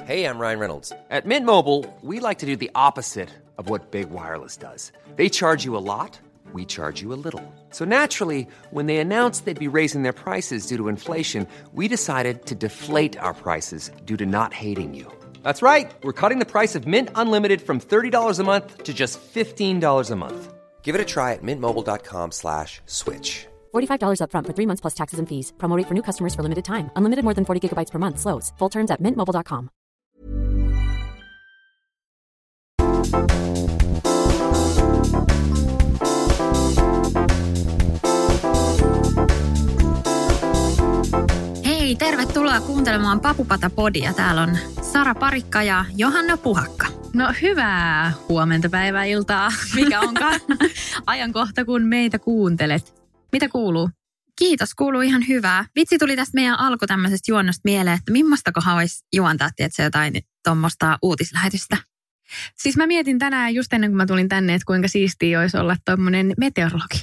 Hey, I'm Ryan Reynolds. At Mint Mobile, we like to do the opposite of what Big Wireless does. They charge you a lot, we charge you a little. So naturally, when they announced they'd be raising their prices due to inflation, we decided to deflate our prices due to not hating you. That's right. We're cutting the price of Mint Unlimited from $30 a month to just $15 a month. Give it a try at mintmobile.com/switch. $45 up front for 3 months plus taxes and fees. Promo rate for new customers for limited time. Unlimited more than 40 gigabytes per month. Slows full terms at mintmobile.com. Hei, tervetuloa kuuntelemaan Papupata-podia. Täällä on Sara Parikka ja Johanna Puhakka. No hyvää huomenta päiväiltaa, mikä onkaan ajankohta, kun meitä kuuntelet. Mitä kuuluu? Kiitos, kuuluu ihan hyvää. Vitsi, tuli tästä meidän alku tämmöisestä juonnosta mieleen, että mimmaistakohan olisi juontaa, tiedätkö, jotain tuommoista uutislähetystä. Siis mä mietin tänään just ennen kuin mä tulin tänne, että kuinka siistiä olisi olla tommonen meteorologi.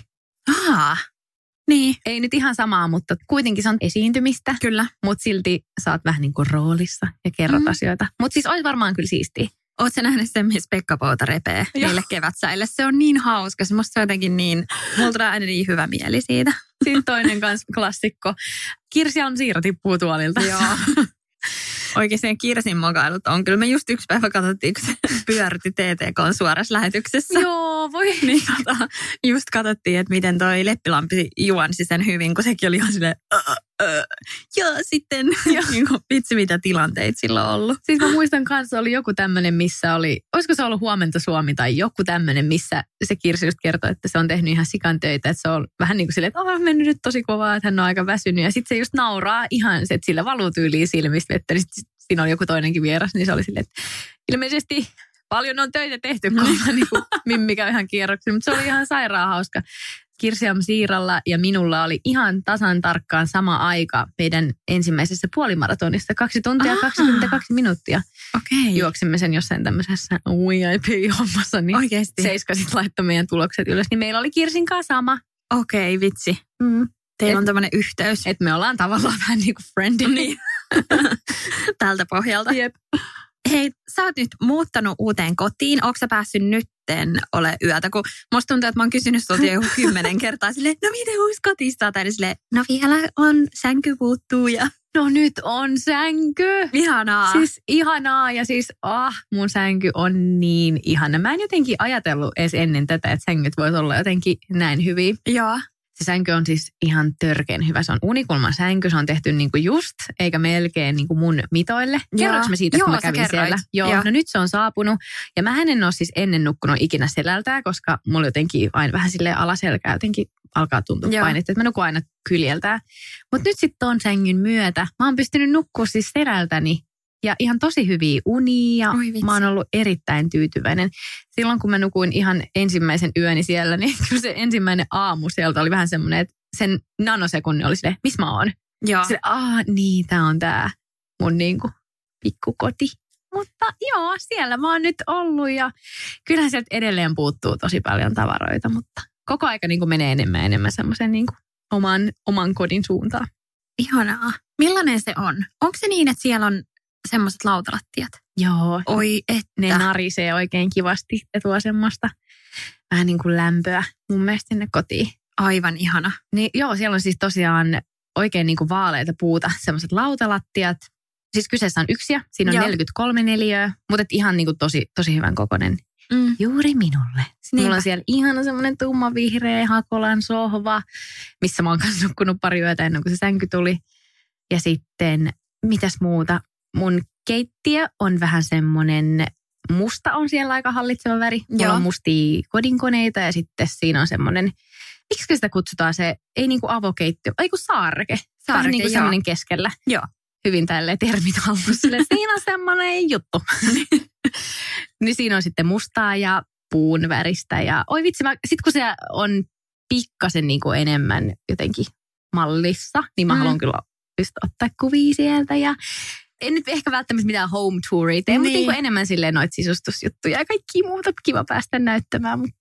Niin. Ei nyt ihan samaa, mutta kuitenkin se on esiintymistä. Kyllä. Mutta silti sä oot vähän niin kuin roolissa ja kerrot asioita. Mutta siis olisi varmaan kyllä siistiä. Oot sä nähnyt sen, missä Pekka Pouta repee niille kevätsäille? Se on niin hauska. Se musta jotenkin niin, mulla tulee aina niin hyvä mieli siitä. Sitten toinen kans klassikko. Kirsi on siirro tippuu tuolilta. Joo. Oikein Kirsin mokailut on. Kyllä me just yksi päivä katsottiin, kun se pyörti TTK:n suorassa lähetyksessä. Joo, voi. Niin just katsottiin, että miten toi Leppilampi juonsi sen hyvin, kun sekin oli ihan silleen, ja sitten, niin kuin vitsi mitä tilanteita sillä on ollut. Siis mä muistan kanssa, oli joku tämmöinen, missä oli, olisiko se ollut Huomenta Suomi tai joku tämmöinen, missä se Kirsi just kertoi, että se on tehnyt ihan sikan töitä, että se on vähän niin kuin silleen, että on mennyt nyt tosi kovaa, että hän on aika väsynyt. Ja sitten se just nauraa ihan se, että sillä valuu tyyliin silmistä vettä. Siinä oli joku toinenkin vieras, niin se oli silleen, että ilmeisesti paljon on töitä tehty, kun niin kuin mimmikä ihan kierroksilla, mutta se oli ihan sairaan hauska. Kirsi Siiralla ja minulla oli ihan tasan tarkkaan sama aika meidän ensimmäisessä puolimaratonissa. 2 tuntia 22 minuuttia. Okei. Juoksimme sen jossain tämmöisessä VIP-hommassa, niin oikeasti. Seiska sitten laittoi meidän tulokset ylös. Niin meillä oli Kirsin kanssa sama. Okei, vitsi. Teillä on tämmöinen yhteys. Että me ollaan tavallaan vähän niin kuin friendi. Niin. Tältä pohjalta. Jep. Hei, sä oot nyt muuttanut uuteen kotiin. Ootko sä päässyt nytten ole yötä? Kun musta tuntuu, että mä oon kysynyt sulta jo 10 kertaa silleen, no miten uusi kotista? Tai silleen, no vielä on, sänky puuttuu ja... No nyt on sänky. Ihanaa. Siis ihanaa ja siis mun sänky on niin ihana. Mä en jotenkin ajatellut edes ennen tätä, että sängyt vois olla jotenkin näin hyviä. Joo. Se sänky on siis ihan törkeän hyvä. Se on unikulman sänky. Se on tehty niinku just, eikä melkein niinku mun mitoille. Kerroinko mä siitä, kun mä kävin siellä? Joo. No nyt se on saapunut. Ja mä en ole siis ennen nukkunut ikinä selältään, koska mulla jotenkin aina vähän silleen alaselkää jotenkin alkaa tuntua painetta. Että mä nukun aina kyljeltään. Mutta nyt sitten ton sängyn myötä mä oon pystynyt nukkua siis selältäni. Ja ihan tosi hyviä unia ja mä oon ollut erittäin tyytyväinen. Silloin kun mä nukuin ihan ensimmäisen yöni siellä, niin kyllä se ensimmäinen aamu sieltä oli vähän semmoinen, että sen nanosekunnin oli silleen, missä mä oon? Joo. Silleen, niin tää on tää mun niinku pikkukoti. Mutta joo, siellä mä oon nyt ollut ja kyllähän sieltä edelleen puuttuu tosi paljon tavaroita, mutta koko aika niinku menee enemmän semmoisen niinku oman kodin suuntaan. Ihanaa. Millainen se on? Onko se niin, että siellä on semmoiset lautalattiat? Joo. Oi että. Ne narisee oikein kivasti ja tuo semmoista vähän niin kuin lämpöä mun mielestä sinne kotiin. Aivan ihana. Niin joo, siellä on siis tosiaan oikein niin kuin vaaleita puuta, semmoiset lautalattiat. Siis kyseessä on yksiä, siinä on 43 neliöä, mutta ihan niin kuin tosi hyvän kokoinen. Juuri minulle. Sitten mulla on siellä ihana semmoinen tummanvihreä Hakolan sohva, missä mä oon kanssa nukkunut pari yötä ennen kuin se sänky tuli. Ja sitten, mitäs muuta? Mun keittiö on vähän semmoinen, musta on siellä aika hallitseva väri. Mulla on mustia kodinkoneita ja sitten siinä on semmoinen, miksi sitä kutsutaan se, ei niinku avokeittiö, ei kun saareke. Vähän niin kuin semmoinen keskellä. Joo. Hyvin tälleen termit hallussa. Siinä on semmoinen juttu. Niin siinä on sitten mustaa ja puun väristä. Ja oi vitsi, sit kun se on pikkasen niinku enemmän jotenkin mallissa, niin mä haluan kyllä just ottaa kuvia sieltä. Ja en nyt ehkä välttämättä mitään home touria tee, mutta niin enemmän silleen noita sisustusjuttuja ja kaikki muuta kiva päästä näyttämään, mutta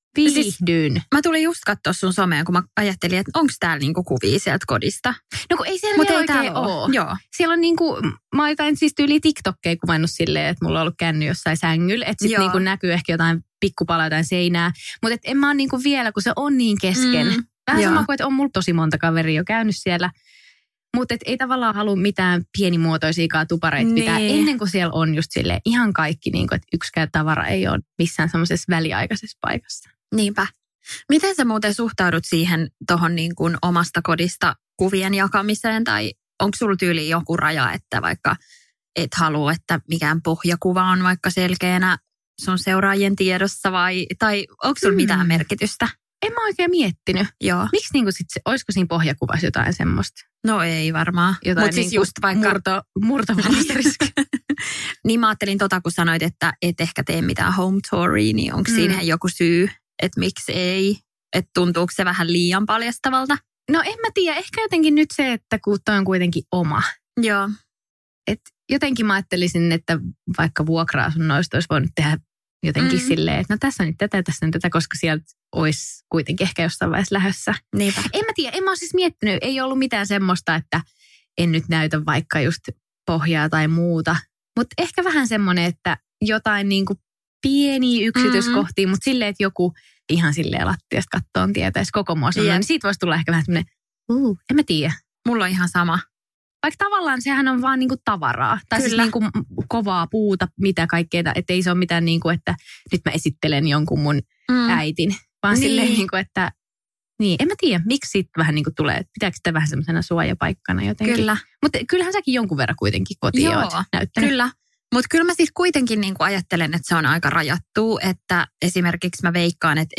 Viihdyin. Siis, mä tulin just katsoa sun someen, kun mä ajattelin, että onko täällä niinku kuvia sieltä kodista. No kun ei siellä vielä oikein ole. Joo. Siellä on niinku, mä oon jotain siis tyyli TikTokkeja kuvannut silleen, että mulla on ollut känny jossain sängyllä. Että sit niinku näkyy ehkä jotain pikkupalaa, jotain seinää. Mutta en mä ole niinku vielä, kun se on niin kesken. Vähän sama kuin, että on mulla tosi monta kaveria jo käynyt siellä. Mutta ei tavallaan halua mitään pienimuotoisiakaan tupareita pitää ennen kuin siellä on just silleen ihan kaikki, niinku, että yksikään tavara ei ole missään semmoisessa väliaikaisessa paikassa. Niinpä. Miten sä muuten suhtaudut siihen tohon niin kuin omasta kodista kuvien jakamiseen? Tai onko sulla tyyli joku raja, että vaikka et halua, että mikään pohjakuva on vaikka selkeänä sun seuraajien tiedossa tai onko sulla mitään merkitystä? En mä oikein miettinyt. Joo. Miksi niinku olisiko siinä pohjakuvassa jotain semmoista? No ei varmaan. Jotain siis just vaikka murtovalmisteriska. Niin mä ajattelin kun sanoit, että et ehkä tee mitään home touria, niin onko siinä joku syy, että miksi ei? Että tuntuuko se vähän liian paljastavalta? No en mä tiedä. Ehkä jotenkin nyt se, että kun toi on kuitenkin oma. Joo. Et jotenkin mä ajattelisin, että vaikka vuokra-asunnoista olisi voinut tehdä jotenkin silleen, että no tässä on nyt tätä, tässä on tätä, koska sieltä olisi kuitenkin ehkä jossain vaiheessa lähdössä. Niinpä. En mä tiedä, en mä ole siis miettinyt, ei ollut mitään semmoista, että en nyt näytä vaikka just pohjaa tai muuta. Mutta ehkä vähän semmoinen, että jotain niinku pieniä yksityiskohtia, mutta silleen, että joku ihan silleen lattiasta kattoon tietäisi koko mua semmoinen, niin siitä voisi tulla ehkä vähän semmoinen, en mä tiedä. Mulla on ihan sama. Vaikka tavallaan sehän on vaan niinku tavaraa. Tai siis niinku kovaa puuta, mitä kaikkea. Että ei se ole mitään niinku, että nyt mä esittelen jonkun mun äitin. Vaan silleen niinku, että niin, en mä tiedä, miksi siitä vähän niinku tulee. Pitääkö sitä vähän semmoisena suojapaikkana jotenkin. Kyllä. Mutta kyllähän säkin jonkun verran kuitenkin kotiin oot näyttänyt. Kyllä. Mutta kyllä mä siis kuitenkin niinku ajattelen, että se on aika rajattu. Että esimerkiksi mä veikkaan, että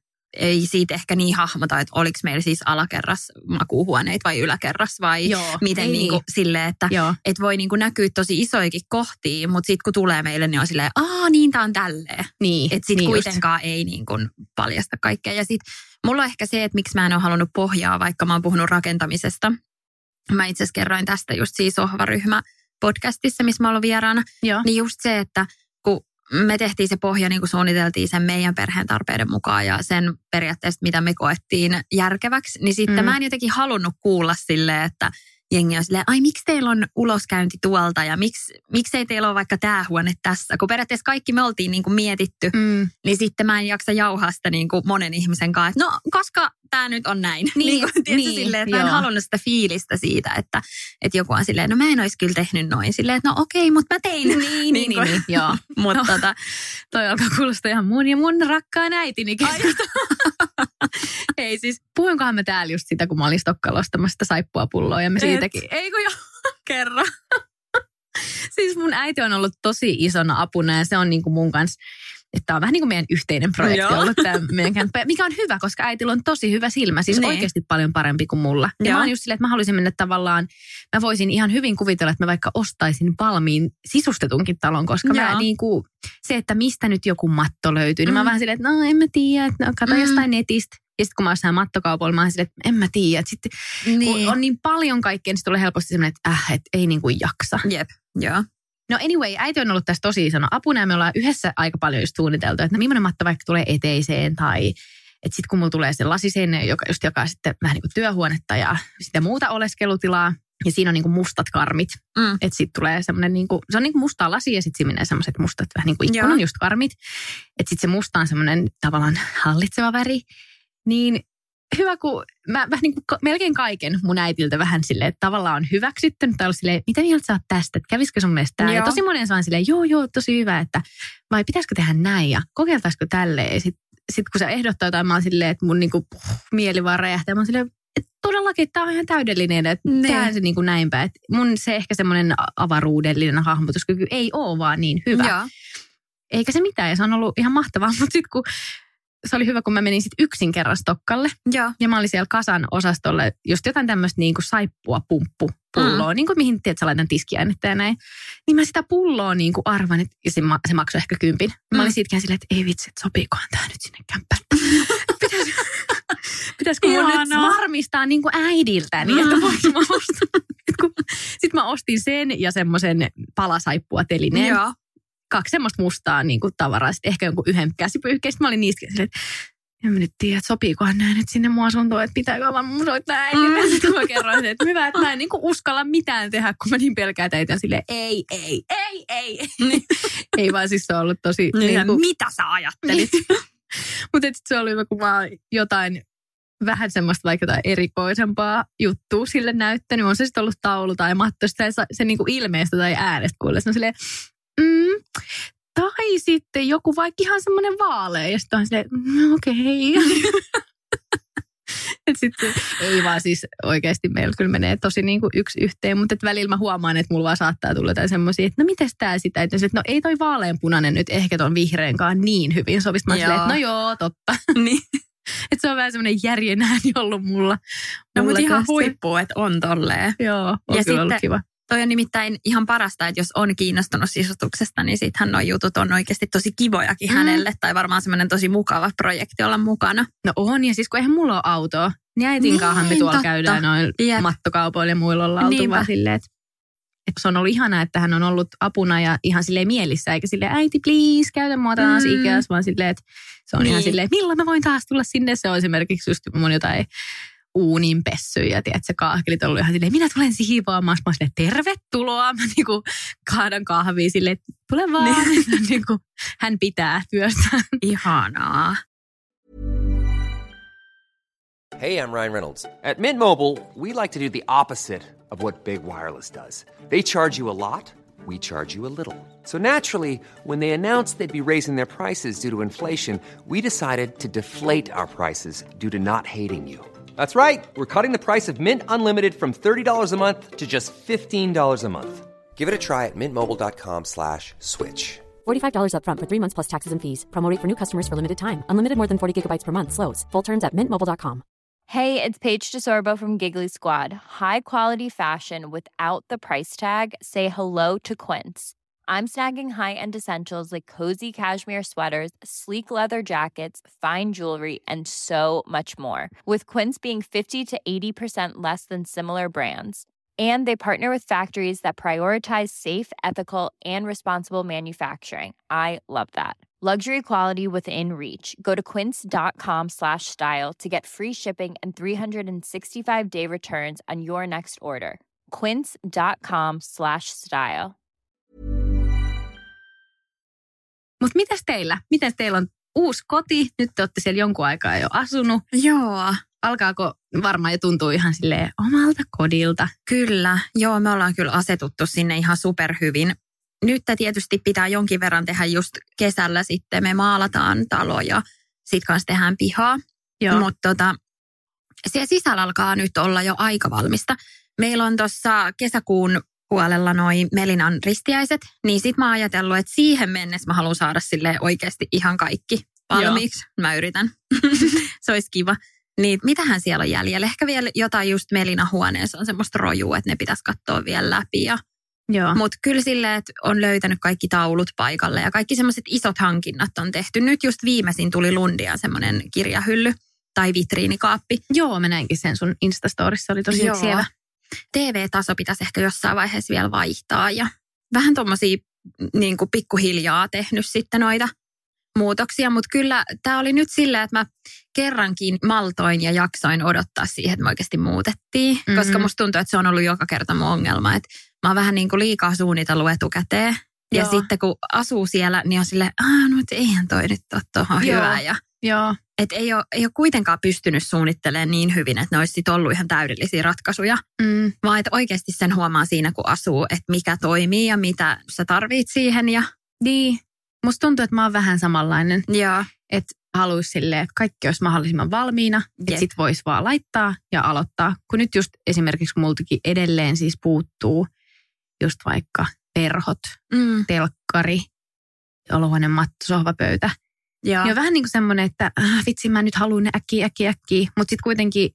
ei siitä ehkä niin hahmota, että oliko meillä siis alakerras makuuhuoneita vai yläkerras vai miten niinku silleen, että et voi niinku näkyä tosi isoikin kohtia, mutta sitten kun tulee meille, niin on silleen, niin tää on tälleen. Niin, että sitten kuitenkaan ei niinku paljasta kaikkea. Ja sitten mulla on ehkä se, että miksi mä en ole halunnut pohjaa, vaikka mä oon puhunut rakentamisesta. Mä itse asiassa kerroin tästä just siinä sohvaryhmä podcastissa, missä mä oon ollut vieraana. Joo. Niin just se, että kun me tehtiin se pohja, niin kuin suunniteltiin sen meidän perheen tarpeiden mukaan ja sen periaatteessa, mitä me koettiin järkeväksi, niin sitten mä en jotenkin halunnut kuulla silleen, että jengi on silleen, ai miksi teillä on uloskäynti tuolta ja miksi ei teillä ole vaikka tämä huone tässä, kun periaatteessa kaikki me oltiin niin kuin mietitty, niin sitten mä en jaksa jauhaa sitä niin kuin monen ihmisen kanssa, että no koska tämä nyt on näin. Niin silleen, että mä en halunnut sitä fiilistä siitä, että joku on silleen, no mä en olisi kyllä tehnyt noin. Silleen, että no okei, mutta mä tein. Niin, joo. Mutta toi alkaa kuulostaa ihan mun ja mun rakkaan äitini kestä. Ei siis, puhuinkohan me täällä just sitä, kun mä olin Stokkalla ostamassa sitä saippuapulloa ja me siitäkin. Ei kun jo, kerran. Siis mun äiti on ollut tosi isona apuna ja se on niin kuin mun kanssa, että tämä on vähän niin kuin meidän yhteinen projekti ollut tämä meidän kämppä, mikä on hyvä, koska äitillä on tosi hyvä silmä, siis oikeasti paljon parempi kuin mulla. Ja mä oon just silleen, että mä haluaisin mennä tavallaan, mä voisin ihan hyvin kuvitella, että mä vaikka ostaisin valmiin sisustetunkin talon, koska mä niin kuin, se, että mistä nyt joku matto löytyy, niin mä vähän silleen, että no en mä tiedä, että no, kato jostain netistä. Ja sitten kun mä oon mattokaupoilla, mä oon silleen, että en mä tiedä. Sitten kun on niin paljon kaikkea, niin se tulee helposti semmoinen, että ei niin kuin jaksa. Jep, joo. No anyway, äiti on ollut tässä tosi isona apuna ja me ollaan yhdessä aika paljon just suunniteltu, että no millainen matto vaikka tulee eteiseen tai että sitten kun mulla tulee se lasiseinä, joka just jakaa sitten vähän niin kuin työhuonetta ja sitä muuta oleskelutilaa ja siinä on niin kuin mustat karmit. Että sitten tulee semmoinen niin kuin, se on niin kuin mustaa lasia ja sitten siinä menee semmoiset mustat vähän niin kuin ikkunan just karmit. Että sitten se musta on semmoinen tavallaan hallitseva väri. Niin hyvä, kun mä niin kuin melkein kaiken mun äitiltä vähän silleen, että tavallaan on hyväksytty. Tai ollut silleen, mitä mieltä sä oot tästä, että kävisikö sun mielestä tää? Ja tosi monen saan silleen, joo, tosi hyvä, että vai pitäisikö tehdä näin ja kokeiltaisiko tälleen. Ja sit kun sä ehdottaa jotain, mä oon silleen, että mun niinku mieli vaan räjähtää. Mä oon silleen, että todellakin tää on ihan täydellinen, että tehdään se niinku näinpä. Että mun se ehkä semmoinen avaruudellinen hahmotuskyky ei ole vaan niin hyvä. Joo. Eikä se mitään ja se on ollut ihan mahtavaa, mutta sit kun se oli hyvä, kun mä menin sitten yksin kerran Stokkalle. Ja mä olin siellä kasan osastolle just jotain tämmöistä niin kuin saippua pulloa, niin kuin mihin tiedät, sä laitan tiskiainetta ja näin. Niin mä sitä pulloa niin kuin arvan, ja se maksoi ehkä 10. Mä olin siitäkään silleen, että ei vitsi, että sopiikohan tää nyt sinne kämppään. Pitäisikö mun nyt varmistaa niin kuin äidiltäni, että voinko mä ostaa. Sitten mä ostin sen ja semmoisen palasaippua telineen. Joo. 2 semmoista mustaa niin kuin tavaraa, sitten ehkä jonkun yhden käsipyyhkeä. Sitten mä olin niistä silleen, että en mä nyt tiedä, että sopiikohan nämä nyt sinne mun asuntoon, että pitääkö vaan mun soittaa äitille. Sitten mä kerroin, että hyvä, että mä en niin kuin uskalla mitään tehdä, kun mä niin pelkään teitä silleen, ei. Ei vaan siis se on ollut tosi... Niin kuin, mitä sä ajattelit? Mutta se oli hyvä, kun mä oon jotain vähän semmoista vaikka jotain erikoisempaa juttua sille näyttänyt. On se sitten ollut taulu tai matto, se niinku ilmeestä tai äänestä kuulee. Se on silleen, tai sitten joku vaikka ihan semmoinen vaalea. Ja sitten on silleen, okei. Sitten ei vaan siis oikeasti meillä kyllä menee tosi niinku yksi yhteen. Mutta välillä mä huomaan, että mulla vaan saattaa tulla jotain semmoisia, että no mites tää sitä? Että no ei toi vaaleanpunainen nyt ehkä ton vihreänkaan niin hyvin sovisi. Mä silleen, että no joo, totta. Niin. Että se on vähän semmoinen järjen ääni ollut mulla. No mutta ihan huippu, että on tolleen. Joo, on ja kyllä ollut kiva. Toi on nimittäin ihan parasta, että jos on kiinnostunut sisustuksesta, niin sittenhän nuo jutut on oikeasti tosi kivojakin hänelle. Tai varmaan semmoinen tosi mukava projekti olla mukana. No on, ja siis kun eihän mulla ole autoa, niin äitinkaahan me tuolla käydään noin mattokaupoilla ja muilla ollaan oltu vaan silleen, että se on ollut ihanaa, että hän on ollut apuna ja ihan silleen mielissä, eikä silleen äiti please, käytä mua taas ikäs, vaan silleen, että se on ihan silleen, milloin mä voin taas tulla sinne. Se on esimerkiksi just mun jotain uuninpessyjä, tiedätkö, kaahkelit on ollut ihan silleen, minä tulen siivoamaan. Mä oon silleen, tervetuloa. Mä niinku kaadan kahvia silleen, tule vaan. Niinku, hän pitää työstään. Ihanaa. Hey, I'm Ryan Reynolds. At Mint Mobile, we like to do the opposite of what Big Wireless does. They charge you a lot, we charge you a little. So naturally, when they announced they'd be raising their prices due to inflation, we decided to deflate our prices due to not hating you. That's right. We're cutting the price of Mint Unlimited from $30 a month to just $15 a month. Give it a try at mintmobile.com/switch. $45 up front for 3 months plus taxes and fees. Promo rate for new customers for limited time. Unlimited more than 40 gigabytes per month. Slows full terms at mintmobile.com. Hey, it's Paige DeSorbo from Giggly Squad. High quality fashion without the price tag. Say hello to Quince. I'm snagging high-end essentials like cozy cashmere sweaters, sleek leather jackets, fine jewelry, and so much more. With Quince being 50 to 80% less than similar brands. And they partner with factories that prioritize safe, ethical, and responsible manufacturing. I love that. Luxury quality within reach. Go to quince.com/style to get free shipping and 365-day returns on your next order. Quince.com/style. Mutta mitäs teillä? Miten teillä on uusi koti? Nyt te olette siellä jonkun aikaa jo asunut. Joo. Alkaako varmaan jo tuntuu ihan silleen omalta kodilta? Kyllä. Joo, me ollaan kyllä asetuttu sinne ihan superhyvin. Nyt tietysti pitää jonkin verran tehdä just kesällä sitten. Me maalataan talo ja sitten kanssa tehdään pihaa. Mutta siellä sisällä alkaa nyt olla jo aika valmista. Meillä on tuossa kesäkuun puolella noi Melinan ristiäiset, niin sit mä oon ajatellut, että siihen mennessä mä haluan saada silleen oikeasti ihan kaikki valmiiksi. Joo. Mä yritän. Se olisi kiva. Niin mitähän siellä on jäljellä? Ehkä vielä jotain just Melinan huoneessa on semmoista rojua, että ne pitäisi katsoa vielä läpi. Mutta kyllä silleen, että on löytänyt kaikki taulut paikalle ja kaikki semmoiset isot hankinnat on tehty. Nyt just viimeisin tuli Lundiaan semmoinen kirjahylly tai vitriinikaappi. Joo, mä näinkin sen sun Instastorissa, oli tosi siellä. TV-taso pitäisi ehkä jossain vaiheessa vielä vaihtaa ja vähän tommosia niin kuin pikkuhiljaa tehnyt sitten noita muutoksia. Mutta kyllä tämä oli nyt silleen, että mä kerrankin maltoin ja jaksoin odottaa siihen, että me oikeasti muutettiin. Mm-hmm. Koska musta tuntuu, että se on ollut joka kerta mun ongelma. Että mä oon vähän niin kuin liikaa suunnitellut etukäteen. Ja sitten kun asuu siellä, niin on silleen, no eihän toi nyt ole tuohon hyvä. Joo. Että ei ole kuitenkaan pystynyt suunnittelemaan niin hyvin, että ne olisi sit ollut ihan täydellisiä ratkaisuja. Vaan että oikeasti sen huomaa siinä, kun asuu, että mikä toimii ja mitä sä tarvit siihen. Niin. Musta tuntuu, että mä oon vähän samanlainen. Joo. Että haluaisi silleen, että kaikki olisi mahdollisimman valmiina. Että sit voisi vaan laittaa ja aloittaa. Kun nyt just esimerkiksi multakin edelleen siis puuttuu just vaikka verhot, telkkari, olohuoneen matto, sohvapöytä. Ja on vähän niin kuin semmoinen, että vitsi, mä nyt haluan ne äkkiä. Mutta sitten kuitenkin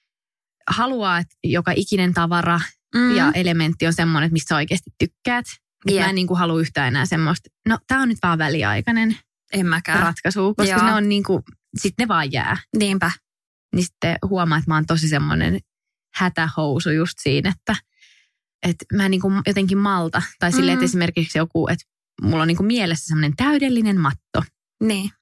haluaa, että joka ikinen tavara ja elementti on semmoinen, että mistä oikeasti tykkäät. Mä en niin kuin halua yhtään enää semmoista, no tää on nyt vaan väliaikainen ratkaisu, koska ne on niin kuin, sit ne vaan jää. Niinpä. Niin sitten huomaa, että mä oon tosi semmoinen hätähousu just siinä, että mä en niin kuin jotenkin malta. Tai silleen, että esimerkiksi joku, että mulla on niin kuin mielessä semmoinen täydellinen matto. Niin.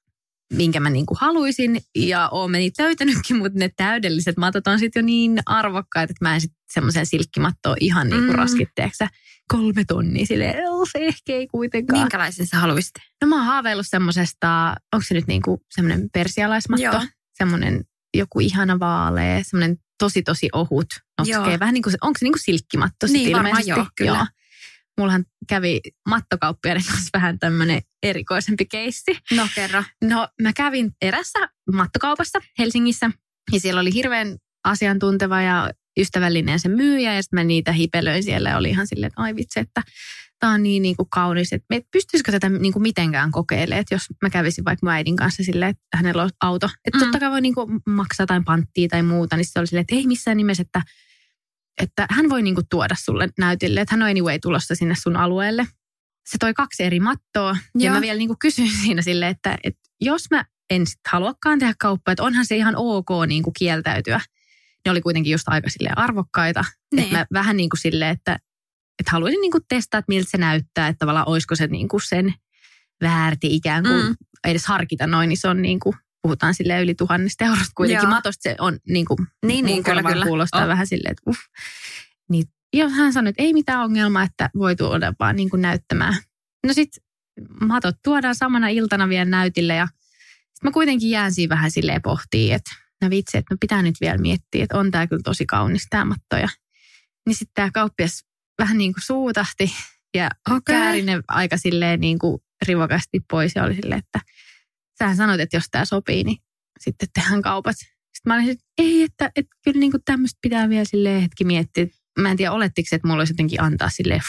minkä mä niinku haluaisin. Ja oon mä niitä löytänytkin, mutta ne täydelliset matot on sitten jo niin arvokkaita, että mä en sitten semmoisen silkkimattoon ihan niinku raskitteeksi 3 tonnia. Silleen, se ehkä ei kuitenkaan. Minkälaisen sä haluaisit? No mä oon haaveillut semmosesta, onko se nyt niinku semmoinen persialaismatto? Joo. Semmoinen joku ihana vaalea, semmoinen tosi ohut notkee. Vähän niin kuin, onko se niin kuin silkkimatto sitten niin, ilmeisesti? Varmaan joo, kyllä. Joo. Mullahan kävi mattokauppiaiden kanssa vähän tämmöinen erikoisempi keissi. No kerro. No mä kävin erässä mattokaupassa Helsingissä ja siellä oli hirveän asiantunteva ja ystävällinen se myyjä ja sitten mä niitä hipelöin siellä ja oli ihan silleen, että ai vitsi, että tämä on niin kuin kaunis, että pystyisikö tätä niin kuin mitenkään kokeilemaan, että jos mä kävisin vaikka mun äidin kanssa silleen, että hänellä on auto, että totta kai voi niin kuin maksaa tai panttia tai muuta, niin se oli silleen, että ei missään nimessä, että hän voi niin kuin tuoda sulle näytille, että hän on anyway tulossa sinne sun alueelle. Se toi 2 eri mattoa ja mä vielä niin kuin kysyin siinä silleen, että jos mä en sit haluakaan tehdä kauppaa, että onhan se ihan ok niin kuin kieltäytyä. Ne oli kuitenkin just aika silleen arvokkaita. Että mä vähän niin kuin silleen, että haluaisin niin kuin testaa, että miltä se näyttää, että tavallaan olisiko se niin kuin sen väärti ikään kuin, edes harkita noin, niin se on niin kuin, puhutaan silleen yli 1 000 eurosta kuitenkin. Matosta se on niin kuin, niin kyllä. Kuulostaa vähän silleen, että Niin, ja hän sanoi, että ei mitään ongelmaa, että voi tuoda vaan niin kuin näyttämään. No sit matot tuodaan samana iltana vielä näytille ja sit mä kuitenkin jään siinä vähän silleen pohtiin, että no vitsi, että pitää nyt vielä miettiä, että on tää kyllä tosi kaunis tää matto. Niin sitten tää kauppias vähän niin kuin suutahti ja kääri ne aika silleen niin kuin rivakasti pois ja oli silleen, että sähän sanoit, että jos tää sopii, niin sitten tehdään kaupat. Sitten mä olin, että ei, että kyllä niin kuin tämmöistä pitää vielä silleen hetki miettiä. Mä en tiedä, olettiko, että mulla olisi jotenkin antaa silleen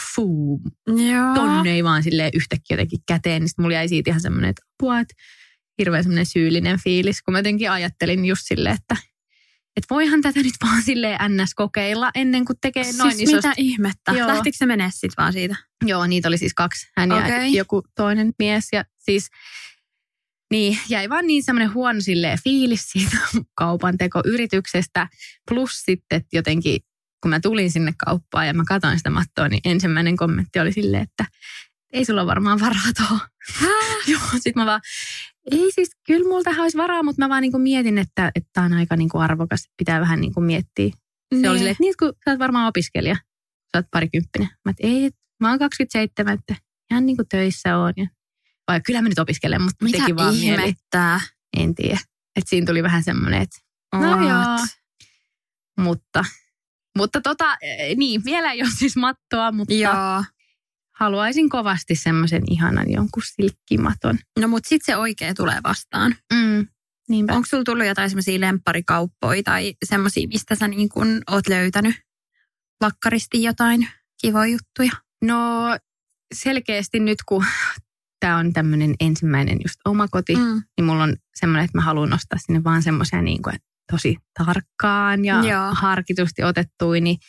tonne ei vaan silleen yhtäkkiä jotenkin käteen. Niin sitten mulla jäi siitä ihan semmoinen, että hirveän semmoinen syyllinen fiilis, kun mä jotenkin ajattelin just silleen, että voihan tätä nyt vaan silleen ns. Kokeilla ennen kuin tekee noin siis isosta. Mitä ihmettä? Joo. Lähtikö se menee sitten vaan siitä? Joo, niitä oli siis 2. Hän ja joku toinen mies. Ja siis niin, jäi vaan niin semmoinen huono silleen fiilis siitä kaupan tekoyrityksestä. Plus sitten, että jotenkin kun mä tulin sinne kauppaan ja mä katsoin sitä mattoa, niin ensimmäinen kommentti oli silleen, että ei sulla varmaan varaa tuohon. Joo, sit mä vaan, ei siis, kyllä mulla tähän olisi varaa, mutta mä vaan niinku mietin, että tää on aika niinku arvokas, pitää vähän niinku miettiä. Se oli silleen, että niin, kun sä oot varmaan opiskelija, sä oot 20. Mä et, ei, mä oon 27, että ihan niinku töissä on. Ja, vai kyllä mä nyt opiskelen, mutta mitä teki vaan ihmettää? Mieli. En tiedä. Että siinä tuli vähän semmoinen, että no joo. Mutta niin, vielä ei ole siis mattoa, mutta joo. Haluaisin kovasti semmoisen ihanan jonkun silkkimaton. No mutta sitten se oikea tulee vastaan. Niinpä. Onko sulla tullut jotain semmoisia lempparikauppoja tai semmoisia, mistä sä niin kun oot löytänyt vakkaristi jotain kivoja juttuja? No selkeästi nyt, kun tämä on tämmöinen ensimmäinen just oma koti, niin mulla on semmoinen, että mä haluan nostaa sinne vaan semmoisia niin kuin tosi tarkkaan ja harkitusti otettuja, niin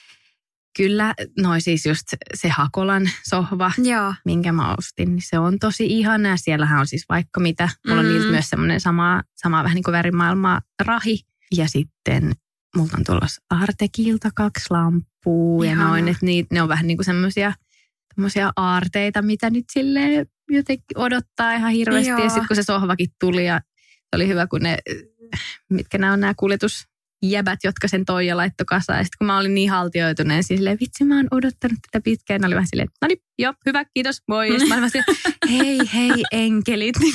kyllä, no siis just se Hakolan sohva, minkä mä ostin, niin se on tosi ihana. Ja siellähän on siis vaikka mitä. Mulla on niiltä myös semmoinen sama vähän niin kuin värimaailmaa rahi. Ja sitten mulla on tuolla Artekilta 2 lampua ja noin. Että ne on vähän niin kuin semmoisia aarteita, mitä nyt silleen jotenkin odottaa ihan hirveästi. Joo. Ja sitten kun se sohvakin tuli ja se oli hyvä, kun mitkä nämä on nämä kuljetusjäbät, jotka sen toi ja laittoi kasaan. Ja sitten kun mä olin niin haltioituneen, siis silleen, vitsi mä oon odottanut tätä pitkään. Ne oli vähän silleen, no niin, joo, hyvä, kiitos, moi. Ja sitten mä olin silleen, hei, enkelit. Niin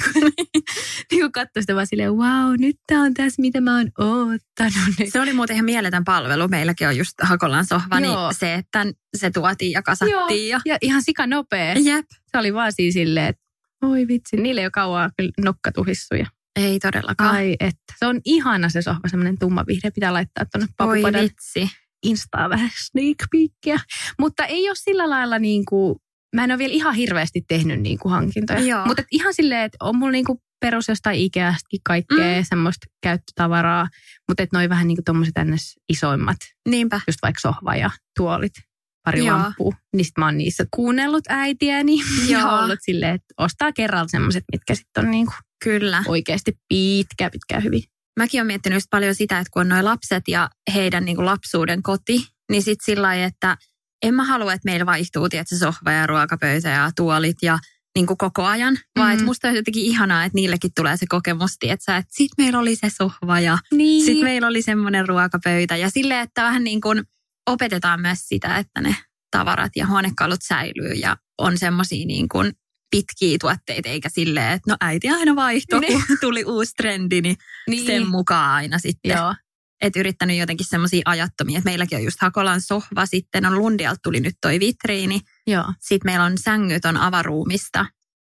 kuin katsoin sitä vaan silleen, wow, nyt tää on tässä, mitä mä oon oottanut. Se oli muuten ihan mieletön palvelu. Meilläkin on just Hakolan sohva, niin se, että se tuotiin ja kasattiin. Ja ihan sika nopea. Jep. Se oli vaan siis silleen, että oi vitsi, niille ei ole kauan kyllä nokka tuhissuja. Ei todellakaan. Ai että. Se on ihana se sohva, semmoinen tumma-vihreä. Pitää laittaa tuonne papupadan. Oi vitsi. Instaa vähän sneak peekia. Mutta ei ole sillä lailla niin kuin, mä en ole vielä ihan hirveästi tehnyt niin kuin hankintoja. Joo. Mutta ihan silleen, että on mulla niin kuin perus jostain Ikeastakin kaikkea semmoista käyttötavaraa. Mutta että noi vähän niin kuin tommoset ns. Isoimmat. Niinpä. Just vaikka sohva ja tuolit. Pari lamppua. Niin sit mä oon niissä kuunnellut äitiäni. Ja ollut silleen, että ostaa kerralla semmoiset, mitkä sitten on niinku kyllä oikeasti pitkään hyvin. Mäkin olen miettinyt just paljon sitä, että kun on noi lapset ja heidän niinku lapsuuden koti, niin sitten sillä lailla, että en mä halua, että meillä vaihtuu tietysti sohva ja ruokapöytä ja tuolit ja niin kuin koko ajan, vaan että musta on jotenkin ihanaa, että niillekin tulee se kokemus, että sit meillä oli se sohva ja sit meillä oli semmoinen ruokapöytä ja silleen, että vähän niin kuin opetetaan myös sitä, että ne tavarat ja huonekalut säilyy ja on semmoisia niin kuin pitkiä tuotteita, eikä silleen, että no äiti aina vaihtoi, kun tuli uusi trendi, niin sen mukaan aina sitten. Joo. Että yrittänyt jotenkin semmoisia ajattomia, että meilläkin on just Hakolan sohva, sitten on Lundialta tuli nyt toi vitriini. Joo. Sitten meillä on sängyt on avaruumista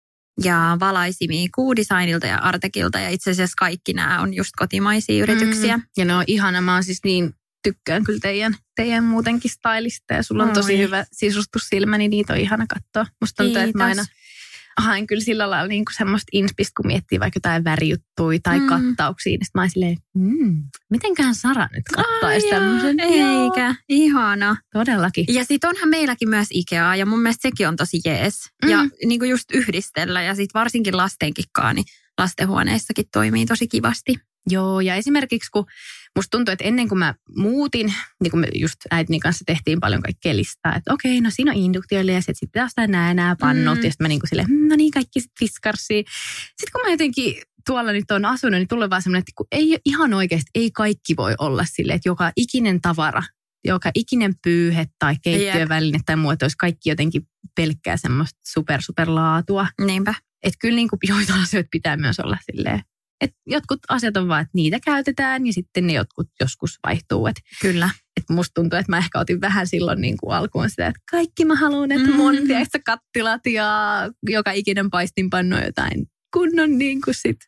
ja valaisimia Q-designilta ja Artekilta ja itse asiassa kaikki nämä on just kotimaisia yrityksiä. Ja ne on ihana, mä oon siis niin tykkään kyllä teidän muutenkin stylista ja sulla on tosi hyvä sisustussilmä, niin niitä on ihana katsoa. Musta tuntuu, että mä aina haen kyllä sillä lailla niin kuin semmoista inspistä, kun miettii vaikka jotain värijuttuja tai kattauksia. Niin sitten mä oon silleen, mitenköhän Sara nyt kattaisi tämmöisen? Eikä, ihana. Todellakin. Ja sit onhan meilläkin myös Ikeaa ja mun mielestä sekin on tosi jees. Ja niin kuin just yhdistellä ja sit varsinkin lastenkikkaa, niin lastenhuoneissakin toimii tosi kivasti. Joo, ja esimerkiksi kun musta tuntuu, että ennen kuin mä muutin, niin kuin me just äitini kanssa tehtiin paljon kaikkea listaa, että okei, no siinä on induktioli ja sitten taas nämä pannut, ja sitten mä niin kuin silleen, no niin, kaikki sitten fiskarsia. Sitten kun mä jotenkin tuolla nyt on asunut, niin tulee vaan semmoinen, että kun ei ihan oikeasti, ei kaikki voi olla silleen, että joka ikinen tavara, joka ikinen pyyhe tai keittiöväline tai muu, että olisi kaikki jotenkin pelkkää semmoista super laatua. Niinpä. Että kyllä niin kuin joitain asioita pitää myös olla silleen. Että jotkut asiat on vaan, että niitä käytetään ja sitten ne jotkut joskus vaihtuu. Kyllä. Että musta tuntuu, että mä ehkä otin vähän silloin niin kuin alkuun sitä, että kaikki mä haluan, että mun tiedätkö kattilat ja joka ikinen paistinpanno jotain kunnon niin kuin sit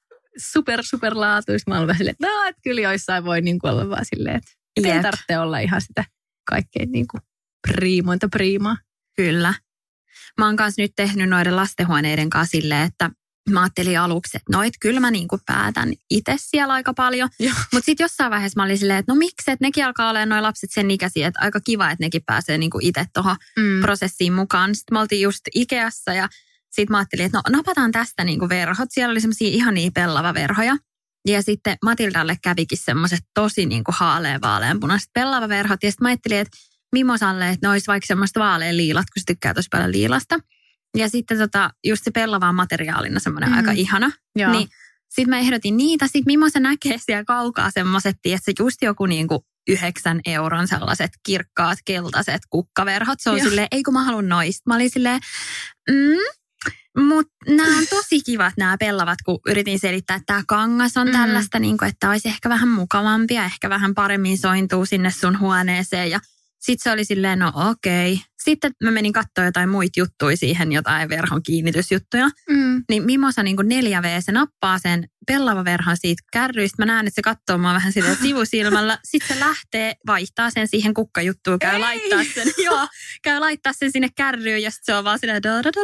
super laatuista. Mä olen vähän silleen, että no, että kyllä joissain voi niin kuin olla vaan silleen, että ei tarvitse olla ihan sitä kaikkein niin kuin priimaa. Kyllä. Mä oon kanssa nyt tehnyt noiden lastenhuoneiden kanssa silleen, että mä ajattelin aluksi, että kyllä mä niinku päätän itse siellä aika paljon. Mutta sitten jossain vaiheessa mä olin silleen, että no miksi, että nekin alkaa olemaan noi lapset sen ikäisiä, että aika kiva, että nekin pääsee niinku itse tuohon prosessiin mukaan. Sitten me oltiin just Ikeassa ja sitten mä ajattelin, että no napataan tästä niinku verhot. Siellä oli semmoisia ihania pellavaverhoja. Ja sitten Matildalle kävikin semmoiset tosi niinku vaaleanpunaiset pellavaverhot. Ja sitten mä ajattelin, että Mimosalle, että ne olisi vaikka semmoista vaaleanliilat, kun se tykkää tosi paljon liilasta. Ja sitten just se pellava on materiaalina semmoinen aika ihana. Joo. Niin sitten mä ehdotin niitä. Sitten Mimosa näkee siellä kaukaa semmoiset, että just joku niinku 9 euron sellaiset kirkkaat keltaiset kukkaverhot. Se on silleen, ei kun mä haluan noista. Mä olin silleen, mutta nämä on tosi kivat nämä pellavat, kun yritin selittää, että tämä kangas on tällaista, niin kuin, että olisi ehkä vähän mukavampia, ehkä vähän paremmin sointuu sinne sun huoneeseen ja sitten se oli silleen, no okei. Sitten mä menin katsoa jotain muita juttuja siihen, jotain verhon kiinnitysjuttuja. Niin Mimosa niin kuin 4V, se nappaa sen pellavaverhon siitä kärryistä. Mä näen, että se katsoo mua vähän silleen sivusilmällä. Sitten se lähtee, vaihtaa sen siihen kukkajuttuun, käy laittaa sen sinne kärryyn. Ja sitten se on vaan silleen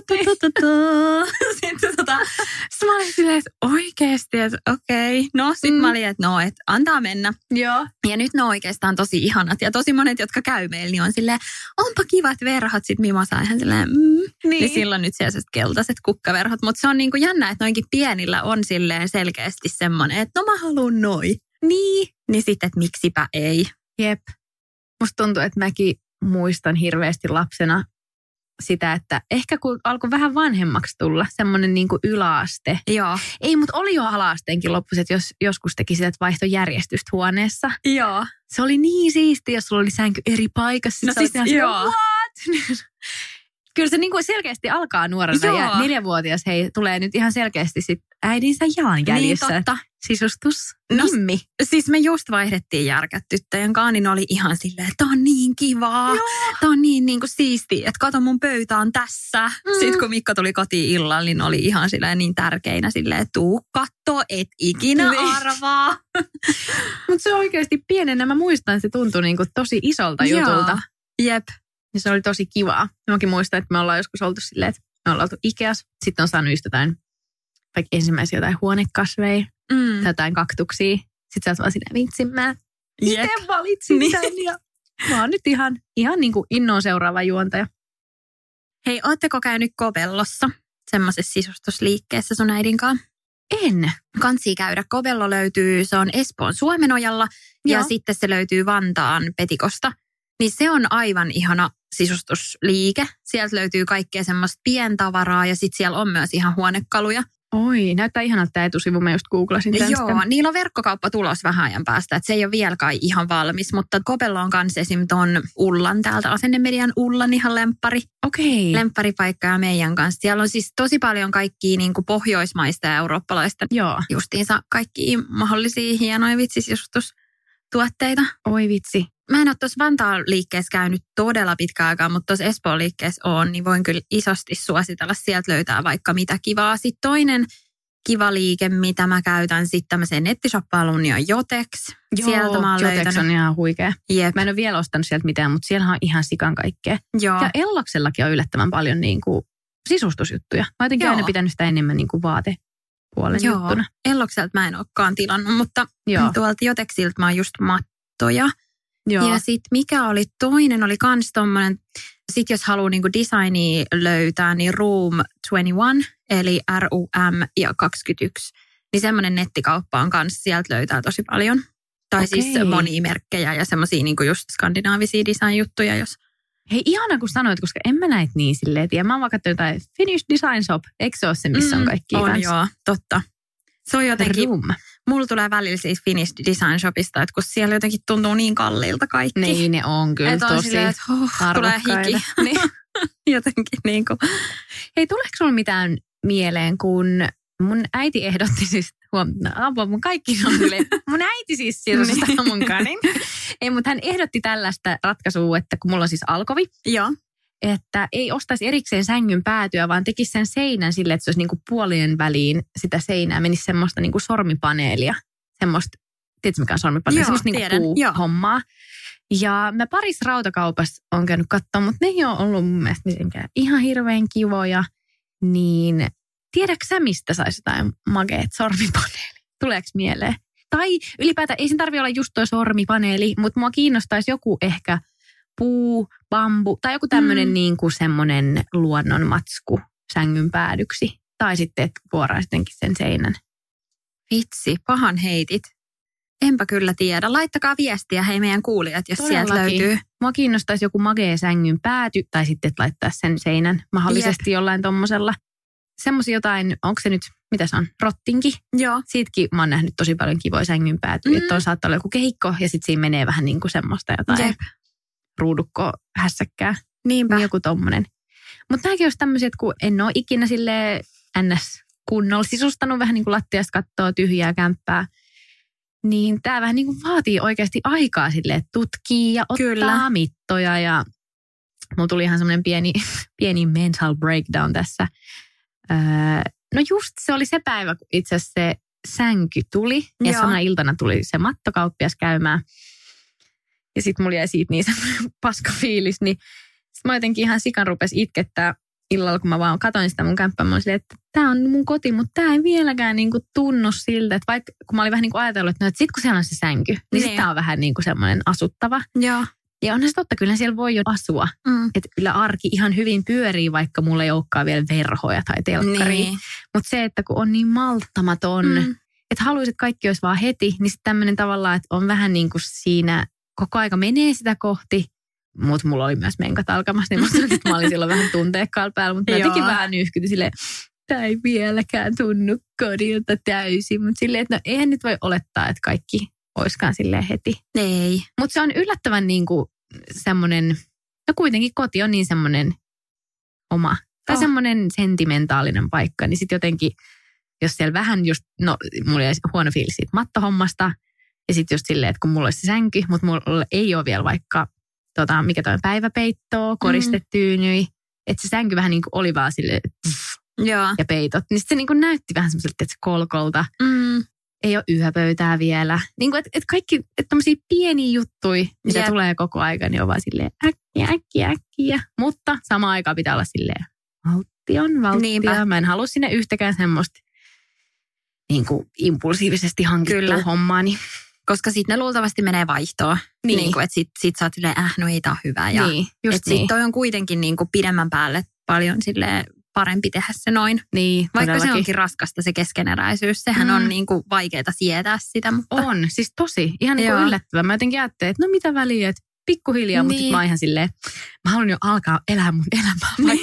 Sitten mä olin silleen, että oikeasti, että okei. No sitten mä olin, että että antaa mennä. Joo. Ja nyt ne on oikeastaan tosi ihanat. Ja tosi monet, jotka käy meillä, niin on silleen, onpa kivat verhot. Sitten Mimosa ihan silleen, niin silloin nyt siellä keltaiset kukkaverhot. Mutta se on niin kuin jännä, että noinkin pienillä on silleen selkeästi semmoinen, että no mä haluun noi. Niin sitten, että miksipä ei. Jep. Musta tuntuu, että mäkin muistan hirveästi lapsena sitä, että ehkä kun alkoi vähän vanhemmaksi tulla, semmoinen niin kuin yläaste. Joo. Ei, mutta oli jo ala-asteenkin loppus, että jos joskus teki sitä, että vaihtoi järjestystä huoneessa. Joo. Se oli niin siistiä, jos sulla oli sänky eri paikassa. No siis, joo. What? Kyllä se niin kuin selkeästi alkaa nuorena ja 4-vuotias tulee nyt ihan selkeästi sit äidinsä jalanjäljissä. Niin totta. Sisustus. Nimmi. No, siis me just vaihdettiin järkät tyttöjen kanssa, niin oli ihan silleen, että tää on niin kivaa. Tää on niin kuin siistiä, että kato mun pöytä on tässä. Sitten kun Mikko tuli kotiin illalla, niin oli ihan silleen niin tärkeinä silleen, että tuu kattoo, et ikinä arvaa. Mutta se oikeasti pienenä, mä muistan, että se tuntui niin kuin tosi isolta jutulta. Jep. Ja se oli tosi kivaa. Mäkin muistan, että me ollaan joskus oltu silleen, että me ollaan oltu Ikeassa. Sitten on saanut just jotain, vaikka ensimmäisiä jotain huonekasveja tai jotain kaktuksia. Sitten sä oot vaan silleen, vitsi mä itse valitsin tämän. Ja mä oon nyt ihan niin kuin innoon seuraava juontaja. Hei, ootteko käynyt Kovellossa? Semmoisessa sisustusliikkeessä sun äidin kanssa? En. Kansi käydä. Kovello löytyy, se on Espoon Suomenojalla ja sitten se löytyy Vantaan Petikosta. Niin se on aivan ihana sisustusliike. Sieltä löytyy kaikkea semmoista pientavaraa ja sitten siellä on myös ihan huonekaluja. Oi, näyttää ihanalta tämä etusivu. Mä just googlasin tämän. Joo, niillä on verkkokauppa tulos vähän ajan päästä, että se ei ole vieläkään ihan valmis, mutta Kopella on kanssa esim. Ton Ullan täältä, Asennemedian Ullan ihan lemppari. Okei. Lempparipaikka ja meidän kanssa. Siellä on siis tosi paljon kaikkia niin kuin pohjoismaista ja eurooppalaista. Joo. Justiinsa kaikkia mahdollisia hienoja vitsisisustustuotteita. Oi vitsi. Mä en ole tuossa Vantaan liikkeessä käynyt todella pitkään aikaa, mutta tuossa Espoon liikkeessä on, niin voin kyllä isosti suositella. Sieltä löytää vaikka mitä kivaa. Sitten toinen kiva liike, mitä mä käytän sitten tämmöiseen nettishoppailuun, niin on Jotex. Joo, sieltä mä oon Jotex löytänyt. on ihan huikea. Jep. Mä en ole vielä ostanut sieltä mitään, mutta siellä on ihan sikan kaikkea. Joo. Ja Ellaksellakin on yllättävän paljon niin kuin sisustusjuttuja. Mä jotenkin aina pitänyt sitä enemmän niin kuin vaatepuolen juttuna. Ellokselta mä en olekaan tilannut, mutta tuolta Jotexilta mä oon just mattoja. Joo. Ja sitten mikä oli toinen, oli kans tommonen, sit jos haluaa niinku designia löytää, niin Room 21, eli RUM ja 21. Niin semmoinen nettikauppa on kans, sieltä löytää tosi paljon. Tai siis monia merkkejä ja semmosia niinku just skandinaavisia design-juttuja, jos... Hei, ihana kun sanoit, koska en mä näitä niin silleen tiedä. Mä oon vaan katsonut jotain Finnish Design Shop. Eikö se ole se, missä on kaikki on kanssa? Joo, totta. Se on jotenkin... Room. Mulla tulee välillä siis Finnish Design Shopista, että kun siellä jotenkin tuntuu niin kalliilta kaikki. Niin, ne on kyllä että on tosi silleen, että tulee hiki. Niin. Jotenkin niin kuin. Hei, tuleeko sulla mitään mieleen, kun mun äiti ehdotti siis, apua mun kaikki on silleen, mun äiti siis sieltä mun kanin. Ei, mutta hän ehdotti tällaista ratkaisua, että kun mulla on siis alkovi. Joo. Että ei ostaisi erikseen sängyn päätyä, vaan tekisi sen seinän silleen, että se olisi niinku puolien väliin sitä seinää, menisi semmoista niinku sormipaneelia. Semmoista, tiedätkö mikä on sormipaneeli? Joo, semmoista niinku puuhommaa. Ja mä parissa rautakaupassa on käynyt katsoa, mutta ne ei ole ollut mun mielestä mitenkään ihan hirveän kivoja. Niin tiedätkö sä, mistä saisi jotain mageet sormipaneeli? Tuleeko mieleen? Tai ylipäätään, ei sen tarvitse olla just toi sormipaneeli, mutta mua kiinnostaisi joku ehkä puu, bambu tai joku tämmöinen niin kuin semmoinen luonnonmatsku sängyn päädyksi. Tai sitten, että vuoraa sittenkin sen seinän. Vitsi, pahan heitit. Enpä kyllä tiedä. Laittakaa viestiä hei meidän kuulijat, jos sieltä löytyy. Mua kiinnostaisi joku magee sängyn pääty tai sitten, että laittaa sen seinän mahdollisesti jollain tommosella. Semmoisia jotain, onko se nyt, mitä se on, rottinki? Joo. Siitäkin mä oon nähnyt tosi paljon kivoja sängyn päätyä. Että on saattaa olla joku kehikko ja sitten siinä menee vähän niin kuin semmoista jotain ruudukko-hässäkkää. Niinpä. Niin joku tommonen. Mutta nämäkin olisi tämmöisiä, että kun en ole ikinä silleen NS-kunnolla sisustanut vähän niin kuin lattiasta kattoo tyhjää kämppää, niin tämä vähän niin kuin vaatii oikeasti aikaa silleen, että tutkii ja ottaa mittoja. Ja mulla tuli ihan semmoinen pieni mental breakdown tässä. No just se oli se päivä, kun itse asiassa se sänky tuli. Ja samana iltana tuli se mattokauppias käymään. Ja sitten mulla jäi siitä niin semmoinen paska fiilis. Niin sitten mä jotenkin ihan sikan rupesi itkettää illalla, kun mä vaan katsoin sitä mun kämppää. Mä olin silleen, että tää on mun koti, mutta tää ei vieläkään niinku tunnu siltä. Että vaikka kun mä olin vähän niin kuin ajatellut, että no, sit kun siellä on se sänky, niin sitten tää on vähän niin kuin semmoinen asuttava. Joo. Ja onhan se totta, kyllä siellä voi jo asua. Että kyllä arki ihan hyvin pyörii, vaikka mulla ei olekaan vielä verhoja tai telkkaria. Niin. Mutta se, että kun on niin malttamaton, että haluaisit, että kaikki olisi vaan heti, niin sitten tämmöinen tavallaan, että on vähän niin kuin siinä koko aika menee sitä kohti. Mutta mulla oli myös menkat alkamassa, niin musta että mä olin silloin vähän tunteekkaalla päällä. Mutta mä jotenkin vähän nyyhkyti silleen, tää ei vieläkään tunnu kodilta täysin. Mutta silleen, että no eihän nyt voi olettaa, että kaikki oiskaan silleen heti. Ei. Mutta se on yllättävän niinku semmoinen, no kuitenkin koti on niin semmoinen oma. Tai semmoinen sentimentaalinen paikka. Niin sitten jotenkin, jos siellä vähän just, no mulla oli huono fiilis siitä mattohommasta. Ja sitten just silleen, että kun mulla olisi se sänky, mutta mulla ei ole vielä vaikka mikä toi päiväpeittoa, koristetyynyi. Että se sänky vähän niin kuin oli vaan silleen, ja peitot. Niin sitten se niin kuin näytti vähän semmoiselta, että se kolkolta. Ei ole yöpöytää vielä. Niin kuin, että kaikki, että tämmöisiä pieniä juttuja, mitä tulee koko aika, niin on vaan silleen äkkiä. Mutta samaan aikaan pitää olla silleen valttia. Niinpä. Mä en halua sinne yhtäkään semmoista niin kuin impulsiivisesti hankittua hommaa. Niin. Koska sitten ne luultavasti menee vaihtoon. Niin kuin, että sit sä oot silleen, no ei tää ole hyvä. Ja niin, just että sit toi on kuitenkin niin kuin pidemmän päälle paljon silleen parempi tehdä se noin. Niin, vaikka todellakin. se onkin raskasta se keskeneräisyys. Sehän on niin kuin vaikeaa sietää sitä. Mutta... On, siis tosi. Ihan niin kuin yllättävää. Mä jotenkin ajattelin, että no mitä väliä, että pikkuhiljaa, mutta sitten mä oon ihan silleen, mä haluan jo alkaa elää mun elämää.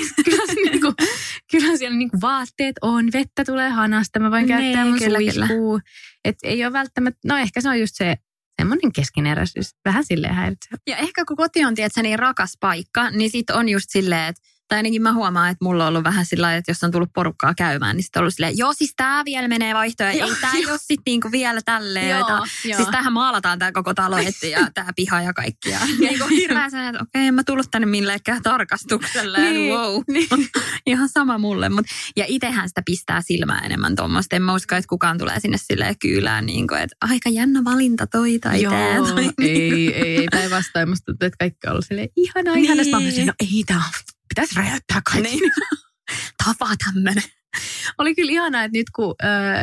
Kyllä siellä niinku vaatteet on, vettä tulee hanasta, mä voin käyttää mun suihkuu. Että ei ole välttämättä, no ehkä se on just se semmoinen keskeneräisyys, vähän silleen häiritsee. Ja ehkä kun koti on, tiedätkö, niin rakas paikka, niin sit on just silleen, että tai ainakin mä huomaan, että mulla on ollut vähän sillä lailla, että jos on tullut porukkaa käymään, niin sitten on ollut silleen, joo, siis tää vielä menee vaihtoehto. Ei tää ole sitten niinku vielä tälleen. Siis tähän maalataan tää koko talo ja tää piha ja kaikki. Ja niinku hirveän sen, että okei, en mä tullut tänne millekään tarkastukselle. Niin, wow. Niin. Ihan sama mulle. Ja itehän sitä pistää silmää enemmän tuommoista. En mä usko, että kukaan tulee sinne silleen kyylään, niin kuin, että aika jännä valinta toi tai tää. Joo, ei päinvastoin. Musta tuntuu, että kaikki on ollut silleen ihanaa. Niin. Mä sanoin, no ei tää pitäisi räjäyttää kaikki. Niin. Tapa tämmönen. Oli kyllä ihanaa, että nyt kun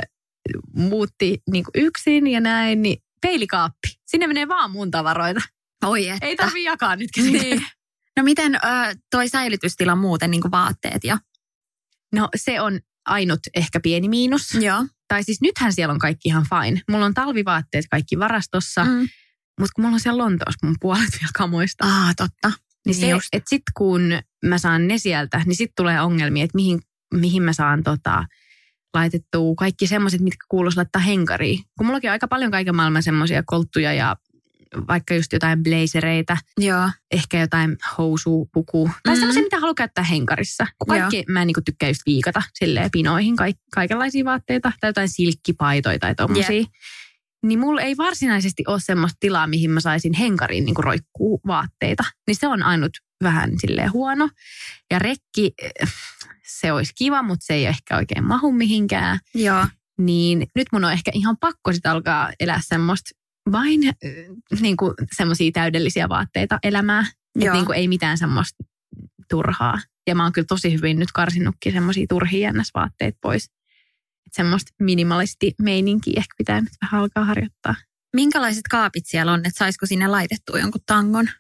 muutti niin kuin yksin ja näin, niin peilikaappi. Sinne menee vaan mun tavaroita. Oi että. Ei tarvii jakaa nyt kenenkään. Niin. No miten toi säilytystila muuten, niin kuin vaatteet ja? No se on ainut ehkä pieni miinus. Joo. Tai siis nythän siellä on kaikki ihan fine. Mulla on talvivaatteet kaikki varastossa, mutta kun mulla on siellä Lontoossa mun puolet vielä kamoista. Totta. Niin se, että sit kun mä saan ne sieltä, niin sit tulee ongelmia, että mihin mä saan laitettua kaikki semmoiset, mitkä kuuluisi laittaa henkariin. Kun mullakin on aika paljon kaiken maailman semmoisia kolttuja ja vaikka just jotain blazereita, ehkä jotain housupukua. Tai semmoisia, mitä haluaa käyttää henkarissa. Kun kaikki mä en niinku tykkää just viikata silleen pinoihin kaikenlaisia vaatteita tai jotain silkkipaitoja tai tommosia. Niin mulla ei varsinaisesti ole semmoista tilaa, mihin mä saisin henkariin niin kuin roikkuu vaatteita. Niin se on ainut vähän silleen huono. Ja rekki, se olisi kiva, mutta se ei ehkä oikein mahu mihinkään. Joo. Niin nyt mun on ehkä ihan pakko sit alkaa elää semmoista vain niin kuin semmoisia täydellisiä vaatteita elämää. Että niin kuin ei mitään semmoista turhaa. Ja mä oon kyllä tosi hyvin nyt karsinnutkin semmoisia turhia jännäsvaatteita pois. Semmoista minimalisti-meininkiä ehkä pitää nyt vähän alkaa harjoittaa. Minkälaiset kaapit siellä on, että saisiko sinne laitettua jonkun tangon?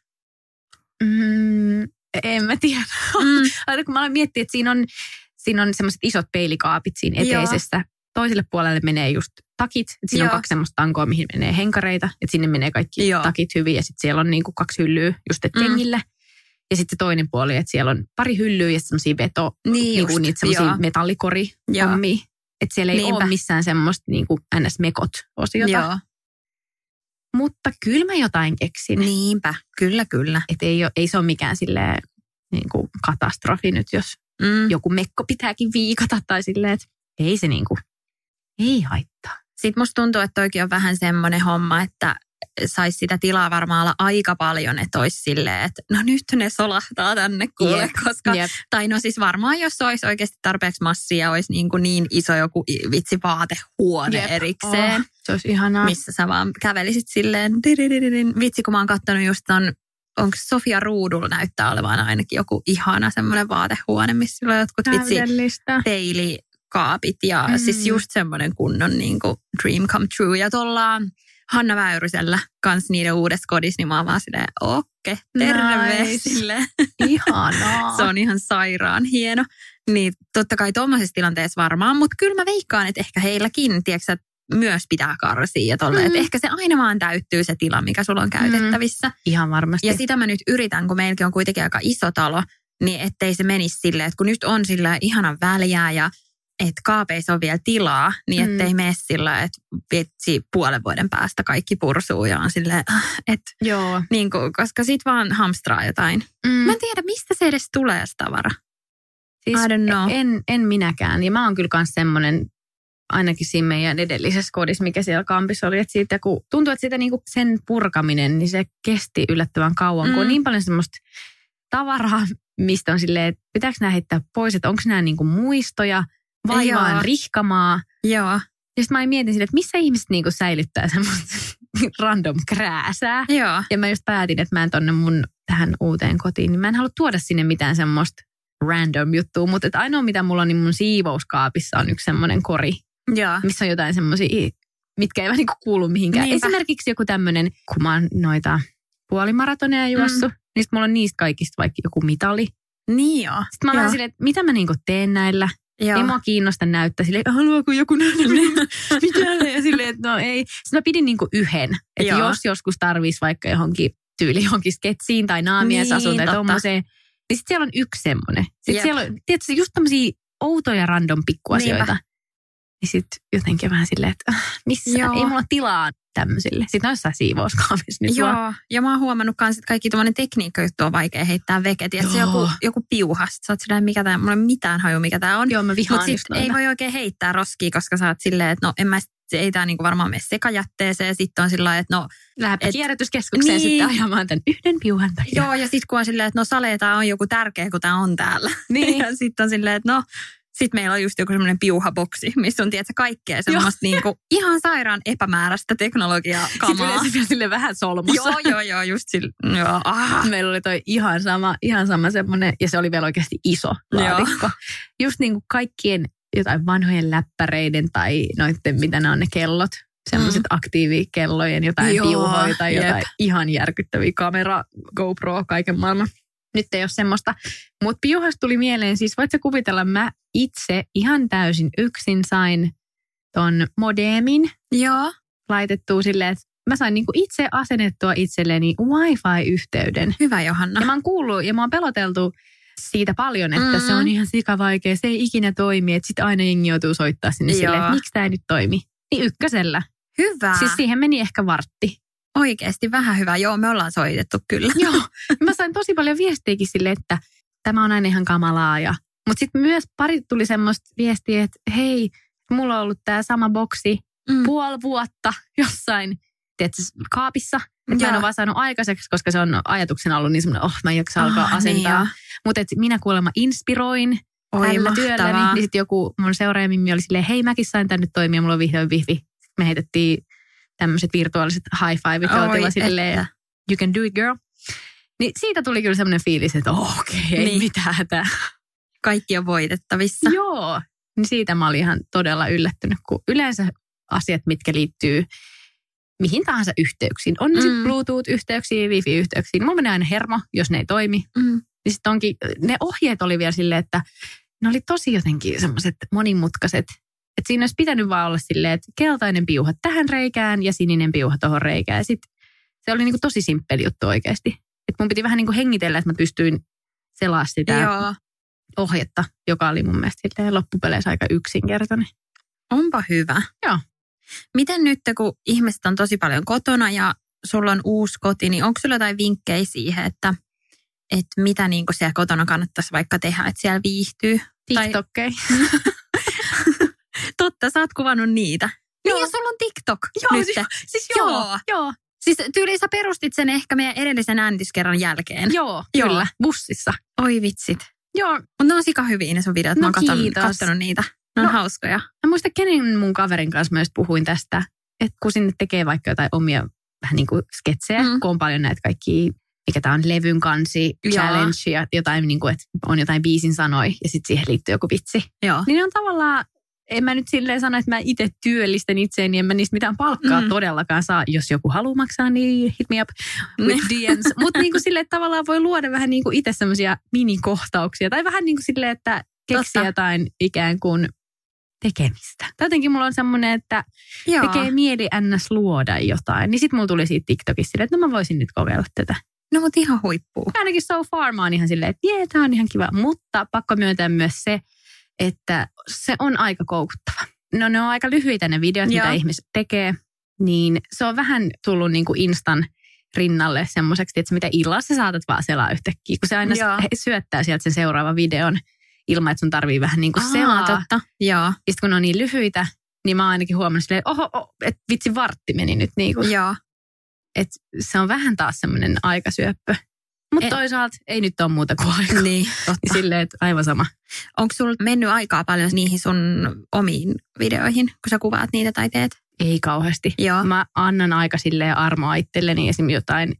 En mä tiedä. Kun mä aloin miettiä, että siinä on semmoiset isot peilikaapit siinä eteisessä. Toiselle puolelle menee just takit. Että siinä on 2 semmoista tankoa, mihin menee henkareita. Että sinne menee kaikki takit hyvin. Ja sitten siellä on niinku 2 hyllyä just kengille. Ja sitten se toinen puoli, että siellä on pari hyllyä ja semmoisia niitä semmoisia metallikori-hommia. Että siellä ei ole missään semmoista niinku NS-mekot-osiota. Mutta kyllä mä jotain keksin. Niinpä, kyllä. Että ei se ole mikään silleen niinku katastrofi nyt, jos joku mekko pitääkin viikata tai silleen, että ei se niinku, ei haittaa. Sitten musta tuntuu, että toikin on vähän semmoinen homma, että saisi sitä tilaa varmaan olla aika paljon, että olisi silleen, että no nyt ne solahtaa tänne kuule, koska, tai no siis varmaan jos olisi oikeasti tarpeeksi massia, olisi niin iso joku vitsi vaatehuone erikseen. Se olisi ihanaa. Missä sä vaan kävelisit silleen, vitsi kun mä oon katsonut just onko Sofia Ruudulla näyttää olevan ainakin joku ihana semmoinen vaatehuone, missä on jotkut vitsi peilikaapit ja siis just semmoinen kunnon niin kuin dream come true ja tuolla Hanna Väyrysellä kanssa niiden uudessa kodissa, niin mä oon vaan silleen, terve. Silleen. Ihanaa. Se on ihan sairaan hieno. Niin totta kai tuommoisessa tilanteessa varmaan, mutta kyllä mä veikkaan, että ehkä heilläkin, tiedätkö, myös pitää karsia ja tolle. Että ehkä se aina vaan täyttyy se tila, mikä sulla on käytettävissä. Ihan varmasti. Ja sitä mä nyt yritän, kun meilläkin on kuitenkin aika iso talo, niin ettei se menisi silleen, että kun nyt on silleen ihanan väljää ja että kaapeissa on vielä tilaa, niin ettei mene sillä, että vitsi 5 vuoden päästä kaikki pursuu ja on silleen, että niin kuin, koska sit vaan hamstraa jotain. Mä en tiedä, mistä se edes tulee se tavara. Siis I don't know. En minäkään. Ja mä oon kyllä kans semmonen, ainakin siinä meidän edellisessä kodissa, mikä siellä kampissa oli, että siitä kun tuntuu, että sitä niinku sen purkaminen, niin se kesti yllättävän kauan, kun on niin paljon semmoista tavaraa, mistä on silleen, että pitääkö nämä heittää pois, että onko nämä niinku muistoja, vai vaan rihkamaa. Joo. Ja sitten mä mietin sille, että missä ihmiset niinku säilyttää semmoista random krääsää. Joo. Ja mä just päätin, että mä en tonne mun tähän uuteen kotiin, niin mä en halua tuoda sinne mitään semmoista random juttua. Mutta ainoa mitä mulla on, niin mun siivouskaapissa on yksi semmoinen kori. Joo. Missä on jotain semmoisia, mitkä eivät niinku kuulu mihinkään. Niinpä. Esimerkiksi joku tämmöinen, kun mä oon noita puolimaratoneja juossut, niin sit mulla on niistä kaikista vaikka joku mitali. Niin joo. Sitten mä vähän silleen, että mitä mä niinku teen näillä. Joo. Ei mua kiinnosta näyttää silleen, haluaako joku nähdä mitä ja silleen, että no ei. Sitten mä pidin niinku yhden, että jos joskus tarvitsisi vaikka johonkin tyyli johonkin sketsiin tai naamiesasun tai tommoseen. Niin sitten siellä on yksi semmoinen. Sitten siellä on, tietysti just tämmöisiä outoja random pikkuasioita. Niin sitten jotenkin vähän silleen, että missä ei mulla ole tilaa tämmöisille. Sitten on jossain siivouskaapissa nyt Joo, ja mä oon huomannut kanssa, että kaikki tuommoinen tekniikka-juttu on vaikea heittää veke. Tiedätkö, se joku piuhasta. Sä oot silleen, mikä tää, mulla ei mitään haju, mikä tää on. Joo, mä vihaan. Mutta sitten ei voi oikein heittää roskia, koska sä oot silleen, että no ei tää niinku varmaan mene sekajätteeseen. Sitten on sillä että no... Lähdepä kierrätyskeskukseen sitten ajamaan tämän yhden piuhan takia. Joo, ja sitten kun on silleen, että no Sale, tää on joku tärkeä, kun tää on täällä. Niin. Ja sitten on silleen, että no... Sitten meillä on just joku semmoinen piuhaboksi, missä on tietysti kaikkea semmoista niinku ihan sairaan epämääräistä teknologiaa kamaa. Sitten yleensä vielä silleen vähän solmussa. Joo, just sille. Meillä oli toi ihan sama semmoinen, ja se oli vielä oikeasti iso laatikko. Just niinku kaikkien jotain vanhojen läppäreiden tai noitten, mitä ne on ne kellot. Semmoiset aktiivikellojen jotain piuhoja tai jotain ihan järkyttäviä kamera, GoPro, kaiken maailman. Nyt ei ole semmoista. Mutta piuhasta tuli mieleen, siis voit sä kuvitella, mä itse ihan täysin yksin sain ton modemin laitettua silleen, että mä sain niinku itse asennettua itselleni Wi-Fi-yhteyden. Hyvä, Johanna. Ja mä oon kuullut ja mä oon peloteltu siitä paljon, että se on ihan sikavaikea, se ei ikinä toimi, että sit aina jengi joutuu soittaa sinne silleen, että miksi tää ei nyt toimi. Niin ykkösellä. Hyvä. Siis siihen meni ehkä vartti. Oikeasti vähän hyvä. Joo, me ollaan soitettu kyllä. Joo. Mä sain tosi paljon viestejäkin silleen, että tämä on aina ihan kamalaa. Mutta sitten myös pari tuli semmoista viestiä, että hei, mulla on ollut tämä sama boksi puoli vuotta jossain kaapissa. Että mä en ole vaan saanut aikaiseksi, koska se on ajatuksena ollut niin semmoinen, mä en jaksa alkaa asentaa. Niin mutta minä kuulemma inspiroin tällä työlläni. Niin sitten joku mun seuraajamimmi oli silleen, hei mäkin sain tän nyt toimia, mulla on vihdoin wifi. Sitten me heitettiin tämmöiset virtuaaliset high-fiveit, oltiin silleen, you can do it girl. Niin siitä tuli kyllä semmoinen fiilis, että okei, ei mitään hätää. Kaikki on voitettavissa. Joo, niin siitä mä olin ihan todella yllättynyt, kun yleensä asiat, mitkä liittyy mihin tahansa yhteyksiin. On ne sitten Bluetooth-yhteyksiin, Wi-Fi-yhteyksiin. Mulla menee aina hermo, jos ne ei toimi. Niin sitten onkin, ne ohjeet oli vielä silleen, että ne oli tosi jotenkin semmoiset monimutkaiset. Että siinä olisi pitänyt vaan olla silleen, että keltainen piuha tähän reikään ja sininen piuha tohon reikään. Ja sitten se oli niinku tosi simppeli juttu oikeasti. Että mun piti vähän niinku hengitellä, että mä pystyin selaa sitä ohjetta, joka oli mun mielestä silleen loppupeleissä aika yksinkertainen. Onpa hyvä. Joo. Miten nyt, kun ihmiset on tosi paljon kotona ja sulla on uusi koti, niin onko sulla jotain vinkkejä siihen, että mitä niinku siellä kotona kannattaisi vaikka tehdä, että siellä viihtyy? TikTokkeja. Totta, sä oot kuvannut niitä. Joo. Niin, ja sulla on TikTok nyt. Siis joo. Siis tyyliin sä perustit sen ehkä meidän edellisen äänityskerran jälkeen. Joo, kyllä. Bussissa. Oi vitsit. Joo. Mutta ne on sika hyviä ne sun videot. Mä oon katsonut niitä. Ne on hauskoja. Mä muistan, kenen mun kaverin kanssa myös puhuin tästä, että kun sinne tekee vaikka jotain omia vähän niin kuin sketsejä, kun on paljon näitä kaikkia, mikä tää on levyn kansi, challenge ja jotain niin kuin, että on jotain biisin sanoi ja sitten siihen liittyy joku vitsi. Joo. Niin ne on tavallaan, en mä nyt silleen sano, että mä itse työllistän itseäni, niin en mä niistä mitään palkkaa todellakaan saa. Jos joku haluaa maksaa, niin hit me up with DMs. Mutta niin kuin silleen, että tavallaan voi luoda vähän niin kuin itse semmoisia minikohtauksia. Tai vähän niin kuin silleen, että keksiä jotain ikään kuin tekemistä. Tai jotenkin mulla on semmoinen, että tekee mieli ns. Luoda jotain. Niin sit mulla tuli siitä TikTokissa silleen, että no mä voisin nyt kokeilla tätä. No mut ihan huippuu. Ainakin so far mä oon ihan silleen, että tää on ihan kiva. Mutta pakko myöntää myös se, että se on aika koukuttava. No ne on aika lyhyitä ne videot, mitä ihmiset tekee. Niin se on vähän tullut niin kuin Instan rinnalle semmoiseksi, että mitä illalla sä saatat vaan selaa yhtäkkiä. Kun se aina syöttää sieltä sen seuraavan videon ilman, että sun tarvii vähän niin kuin selaa. Totta. Joo. Ja sitten kun ne on niin lyhyitä, niin mä oon ainakin huomannut silleen, että vitsi vartti meni nyt niin kuin. Joo. Että se on vähän taas semmoinen aikasyöppö. Mutta toisaalta ei nyt ole muuta kuin aikaa. Niin, totta. Silleen, että aivan sama. Onko sulla mennyt aikaa paljon niihin sun omiin videoihin, kun sä kuvaat niitä tai teet? Ei kauheasti. Joo. Mä annan aika silleen armoa itselleni esimerkiksi jotain,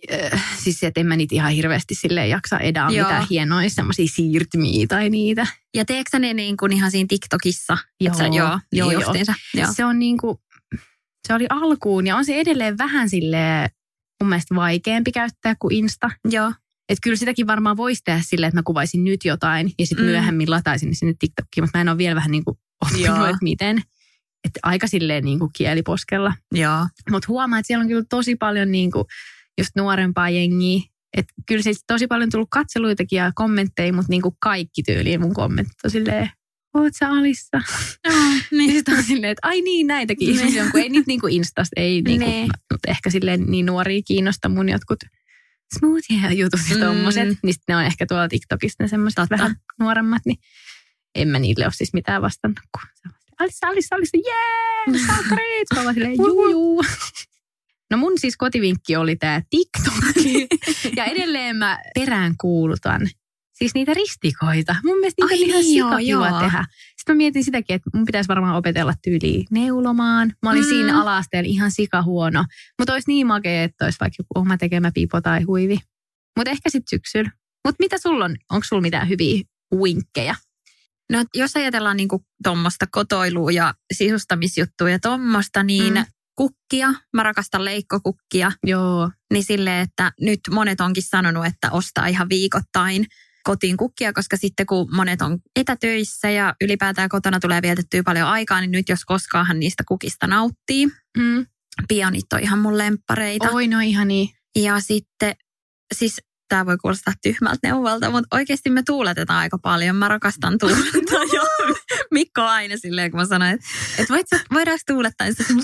siis että en mä niitä ihan hirveästi silleen jaksa edää mitään hienoja semmoisia siirtymiä tai niitä. Ja teetkö sä ne niin kuin ihan siinä TikTokissa? Joo. Joo. Se on niin kuin, se oli alkuun ja on se edelleen vähän silleen mun mielestä vaikeampi käyttää kuin Insta. Joo. Että kyllä sitäkin varmaan voisi tehdä silleen, että mä kuvaisin nyt jotain ja sitten myöhemmin lataisin sinne TikTokiin, mutta mä en ole vielä vähän niin kuin oppinut, että miten. Että aika silleen niin kuin kieliposkella. Joo. Mutta huomaa, että siellä on kyllä tosi paljon niin kuin just nuorempaa jengiä. Että kyllä se tosi paljon tullut katseluitakin ja kommentteja, mutta niinku kaikki tyyliin mun kommentit on silleen, oot sä Alissa? Niin sitten on silleen, että ai niin, näitäkin ihmisiä on, kun ei niitä niinku Instasta, ei niinku, mutta ehkä silleen niin nuoria kiinnosta mun jotkut smoothie-jutut ja tommoset. Niin sitten ne on ehkä tuolla TikTokista ne semmoiset vähän nuoremmat, niin en mä niille ole siis mitään vastannut. Alissa, jee, salkkarit! Mä oon silleen, juu. No mun siis kotivinkki oli tää TikTok. Ja edelleen mä peräänkuulutan siis niitä ristikoita. Mun mielestä niitä on ihan sikakiva tehdä. Sitten mä mietin sitäkin, että mun pitäisi varmaan opetella tyyliin neulomaan. Mä olin siinä ala-asteella ihan sikahuono. Mutta olisi niin makea, että olisi vaikka joku oma tekemä pipo tai huivi. Mutta ehkä sitten syksyllä. Mutta mitä sulla on? Onko sulla mitään hyviä winkkejä? No jos ajatellaan niinku tommoista kotoilua ja sisustamisjuttuja ja tommoista, niin kukkia. Mä rakastan leikkokukkia. Joo. Niin silleen, että nyt monet onkin sanonut, että ostaa ihan viikoittain kotiin kukkia, koska sitten kun monet on etätöissä ja ylipäätään kotona tulee vietettyä paljon aikaa, niin nyt jos koskaanhan niistä kukista nauttii. Pionit on ihan mun lemppareita. Oi, no ihania. Ja sitten, siis tää voi kuulostaa tyhmältä neuvolta, mutta oikeasti me tuuletetaan aika paljon. Mä rakastan tuulettaa jo. Mikko aina silleen, kun mä sanoin, että voidaanko tuulettaa? Ja sitten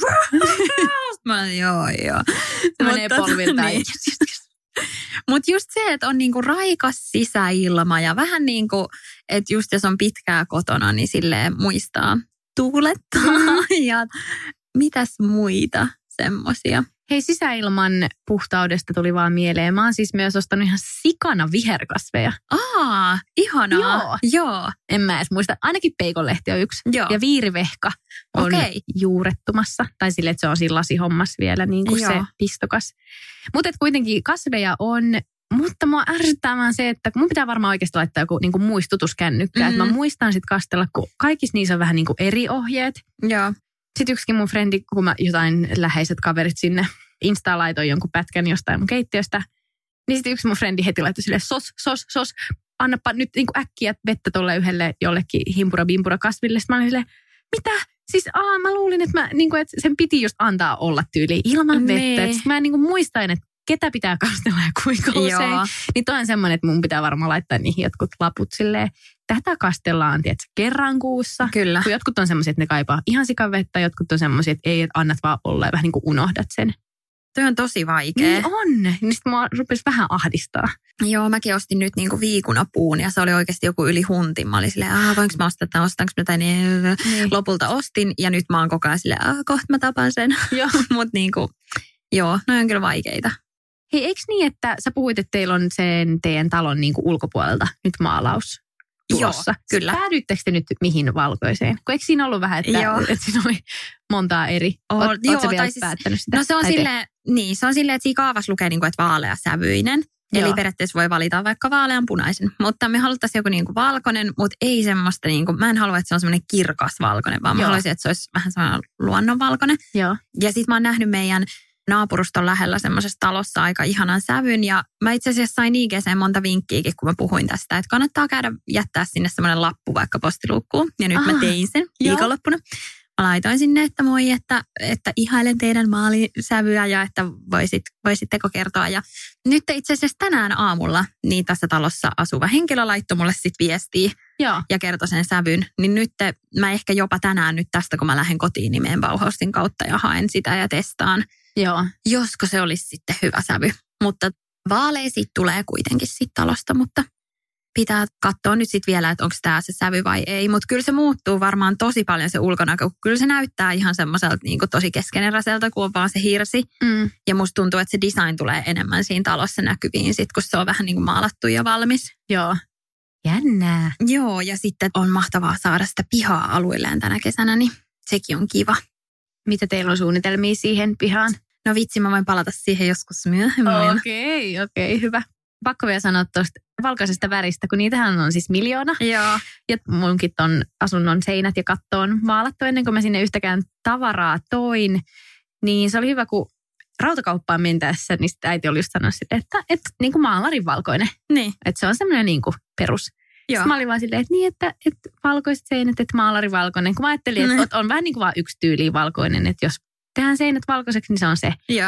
mä joo. Se menee polviltaan. Niin. Mutta just se, että on niinku raikas sisäilma ja vähän niin kuin, että just jos on pitkää kotona, niin silleen muistaa tuulettaa ja mitäs muita semmosia. Hei, sisäilman puhtaudesta tuli vaan mieleen. Mä oon siis myös ostanut ihan sikana viherkasveja. Ihanaa. Joo. En mä edes muista. Ainakin peikonlehti on yksi. Joo. Ja viirivehka on juurettumassa. Tai silleen, että se on siinä lasihommassa vielä niin kuin se pistokas. Mutta kuitenkin kasveja on. Mutta mua ärsyttää vaan se, että mun pitää varmaan oikeasti laittaa joku niin kuin muistutuskännykkä. Että mä muistan sitten kastella, kun kaikissa niissä on vähän niin kuin eri ohjeet. Joo. Sitten yksikin mun frendi, kun mä jotain läheiset kaverit sinne Instaan laitoin jonkun pätkän jostain mun keittiöstä, niin sitten yksi mun frendi heti laittoi silleen, sos, annapa nyt niin kuin äkkiä vettä tolle yhdelle jollekin himpura-bimpura kasville. Sitten mä olin silleen, mitä? Siis mä luulin, että, että sen piti just antaa olla tyyliin ilman vettä. Sitten mä niin kuin muistan, että ketä pitää kastella ja kuinka usein. Niin toi on semmoinen, että mun pitää varmaan laittaa niihin jotkut laput silleen, tätä kastellaan, tiedätkö, kerran kuussa. Kyllä. Kun jotkut on semmoiset, että ne kaipaa ihan sikavettä, jotkut on semmoiset, että ei, että annat vaan olla ja vähän niin kuin unohdat sen. Toi on tosi vaikea. Niin on. Niin sitten mua rupesi vähän ahdistaa. Joo, mäkin ostin nyt niinku viikunapuun ja se oli oikeasti joku yli huntin. Mä olin silleen, voinko mä ostaa tämän, ostanko mä tämän? Niin. Lopulta ostin ja nyt mä oon koko ajan silleen, kohta mä tapan sen. Mutta niinku, joo, ne on kyllä vaikeita. Hei, eikö niin, että sä puhuit, että teillä on sen teidän talon niinku ulkopuolelta nyt maalaus tulossa? Joo, kyllä. Päädyittekö te nyt mihin valkoiseen? Kun eikö siinä ollut vähän, että siinä oli montaa eri? Oletko vielä päättänyt sitä? No se on silleen, että siinä kaavassa lukee, että vaalea sävyinen. Eli periaatteessa voi valita vaikka vaaleanpunaisen. Mutta me haluttaisiin joku niinku valkoinen, mutta ei semmoista, niinku, mä en halua, että se on semmoinen kirkas valkoinen, vaan mä haluaisin, että se olisi vähän semmoinen luonnonvalkoinen. Joo. Ja sitten mä oon nähnyt meidän naapuruston lähellä semmoisessa talossa aika ihanan sävyn. Ja mä itse asiassa sain IGC:n monta vinkkiäkin, kun mä puhuin tästä, että kannattaa käydä jättää sinne semmoinen lappu vaikka postiluukkuun. Ja nyt mä tein sen viikonloppuna. Mä laitoin sinne, että moi, että ihailen teidän maalisävyä ja että voisitteko kertoa. Ja nyt itse asiassa tänään aamulla niin tässä talossa asuva henkilö laittoi mulle sitten viestiä ja kertoi sen sävyn. Niin nyt mä ehkä jopa tänään nyt tästä, kun mä lähden kotiin, niin menen Bauhausin kautta ja haen sitä ja testaan. Joo. Josko se olisi sitten hyvä sävy. Mutta vaalea siitä tulee kuitenkin siitä talosta, mutta pitää katsoa nyt sitten vielä, että onko tämä se sävy vai ei. Mutta kyllä se muuttuu varmaan tosi paljon se ulkonäkö. Kyllä se näyttää ihan semmoiselta niin kuin tosi keskeneräiseltä, kun on vaan se hirsi. Ja musta tuntuu, että se design tulee enemmän siinä talossa näkyviin sit, kun se on vähän niin kuin maalattu ja valmis. Joo. Jännää. Joo, ja sitten on mahtavaa saada sitä pihaa aluilleen tänä kesänä, niin sekin on kiva. Mitä teillä on suunnitelmia siihen pihaan? No vitsi, mä voin palata siihen joskus myöhemmin. Okei, hyvä. Pakko vielä sanoa tuosta valkoisesta väristä, kun niitähän on siis 1 000 000. Joo. Ja munkin ton asunnon seinät ja katto on maalattu ennen kuin mä sinne yhtäkään tavaraa toin. Niin se oli hyvä, kun rautakauppaan mentäessä, niin sitten äiti oli just sanonut sille, että niin kuin maalarin valkoinen. Niin. Että se on semmoinen niin kuin perus. Sitten mä olin vaan silleen, että valkoiset seinät, että maalari valkoinen. Kun mä ajattelin, että on vähän niin kuin vaan yksi tyyli valkoinen, että jos tehdään seinät valkoiseksi, niin se on se. Joo.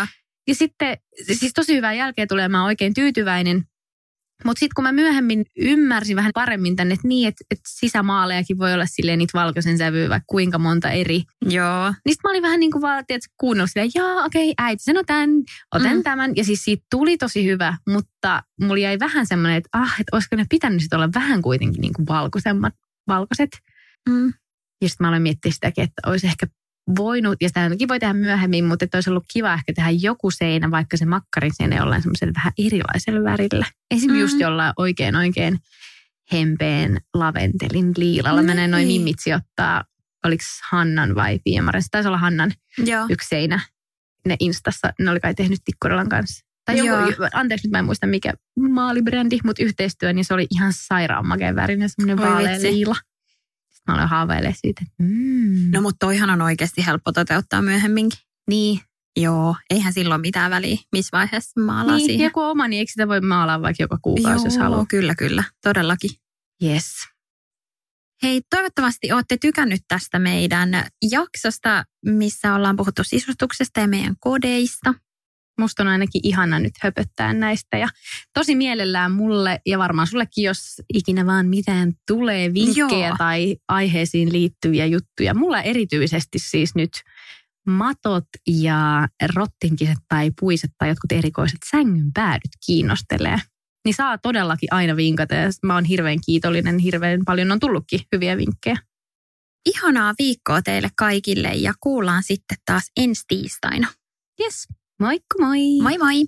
Ja sitten, siis tosi hyvää jälkeä tulee, mä oon oikein tyytyväinen. Mutta sitten kun mä myöhemmin ymmärsin vähän paremmin tänne, että niin, että sisämaalejakin voi olla silleen niitä valkoisen sävyä vaikka kuinka monta eri. Joo. Niin sitten mä olin vähän niin kuin vaan, tiedätkö, kuunnellut silleen, okei, äiti sanoi tämän, otan tämän. Ja siis siitä tuli tosi hyvä, mutta mulla jäi vähän semmoinen, että olisiko ne pitänyt sitten olla vähän kuitenkin niin kuin valkoiset. Ja sitten mä aloin miettiä sitäkin, että olisi ehkä voinut, ja sitäkin voi tehdä myöhemmin, mutta että olisi ollut kiva ehkä tehdä joku seinä, vaikka se makkarin seinä jollain semmoisella vähän erilaisella värillä. Esimerkiksi just jollain oikein hempeen laventelin liilalla. Mä näin noin mimmit sijoittaa, oliko Hannan vai Piemaren? Se taisi olla Hannan yksi seinä. Ne Instassa, ne oli kai tehnyt Tikkurilan kanssa. Tai joku, anteeksi nyt mä en muista mikä maalibrändi, mutta yhteistyö, niin se oli ihan sairaan makeen värinen, semmoinen vaalea liila. Mä olen haaveilemaan siitä. No mutta toihan on oikeasti helppo toteuttaa myöhemminkin. Niin. Joo, eihän silloin mitään väliä, missä vaiheessa maalaa niin, siihen. Joku oma, niin eikö sitä voi maalaa vaikka joka kuukausi, jos haluaa? Kyllä, todellakin. Yes. Hei, toivottavasti olette tykännyt tästä meidän jaksosta, missä ollaan puhuttu sisustuksesta ja meidän kodeista. Musta on ainakin ihana nyt höpöttää näistä ja tosi mielellään mulle ja varmaan sullekin, jos ikinä vaan mitään tulee vinkkejä tai aiheisiin liittyviä juttuja. Mulla erityisesti siis nyt matot ja rottinkiset tai puiset tai jotkut erikoiset sängynpäädyt kiinnostelee. Niin saa todellakin aina vinkata ja mä oon hirveän kiitollinen, hirveän paljon on tullutkin hyviä vinkkejä. Ihanaa viikkoa teille kaikille ja kuullaan sitten taas ensi tiistaina. Yes. Moikka moi! Moi moi!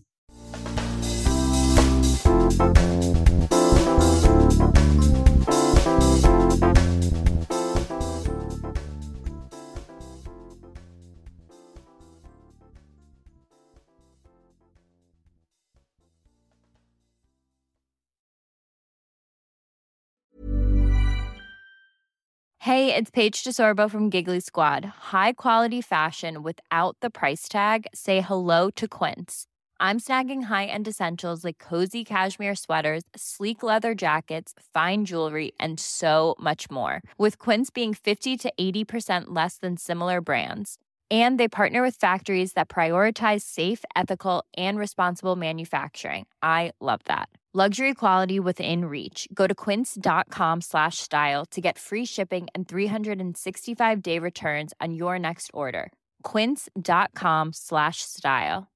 Hey, it's Paige DeSorbo from Giggly Squad. High quality fashion without the price tag. Say hello to Quince. I'm snagging high-end essentials like cozy cashmere sweaters, sleek leather jackets, fine jewelry, and so much more. With Quince being 50 to 80% less than similar brands. And they partner with factories that prioritize safe, ethical, and responsible manufacturing. I love that. Luxury quality within reach. Go to quince.com/style to get free shipping and 365-day returns on your next order. Quince.com/style.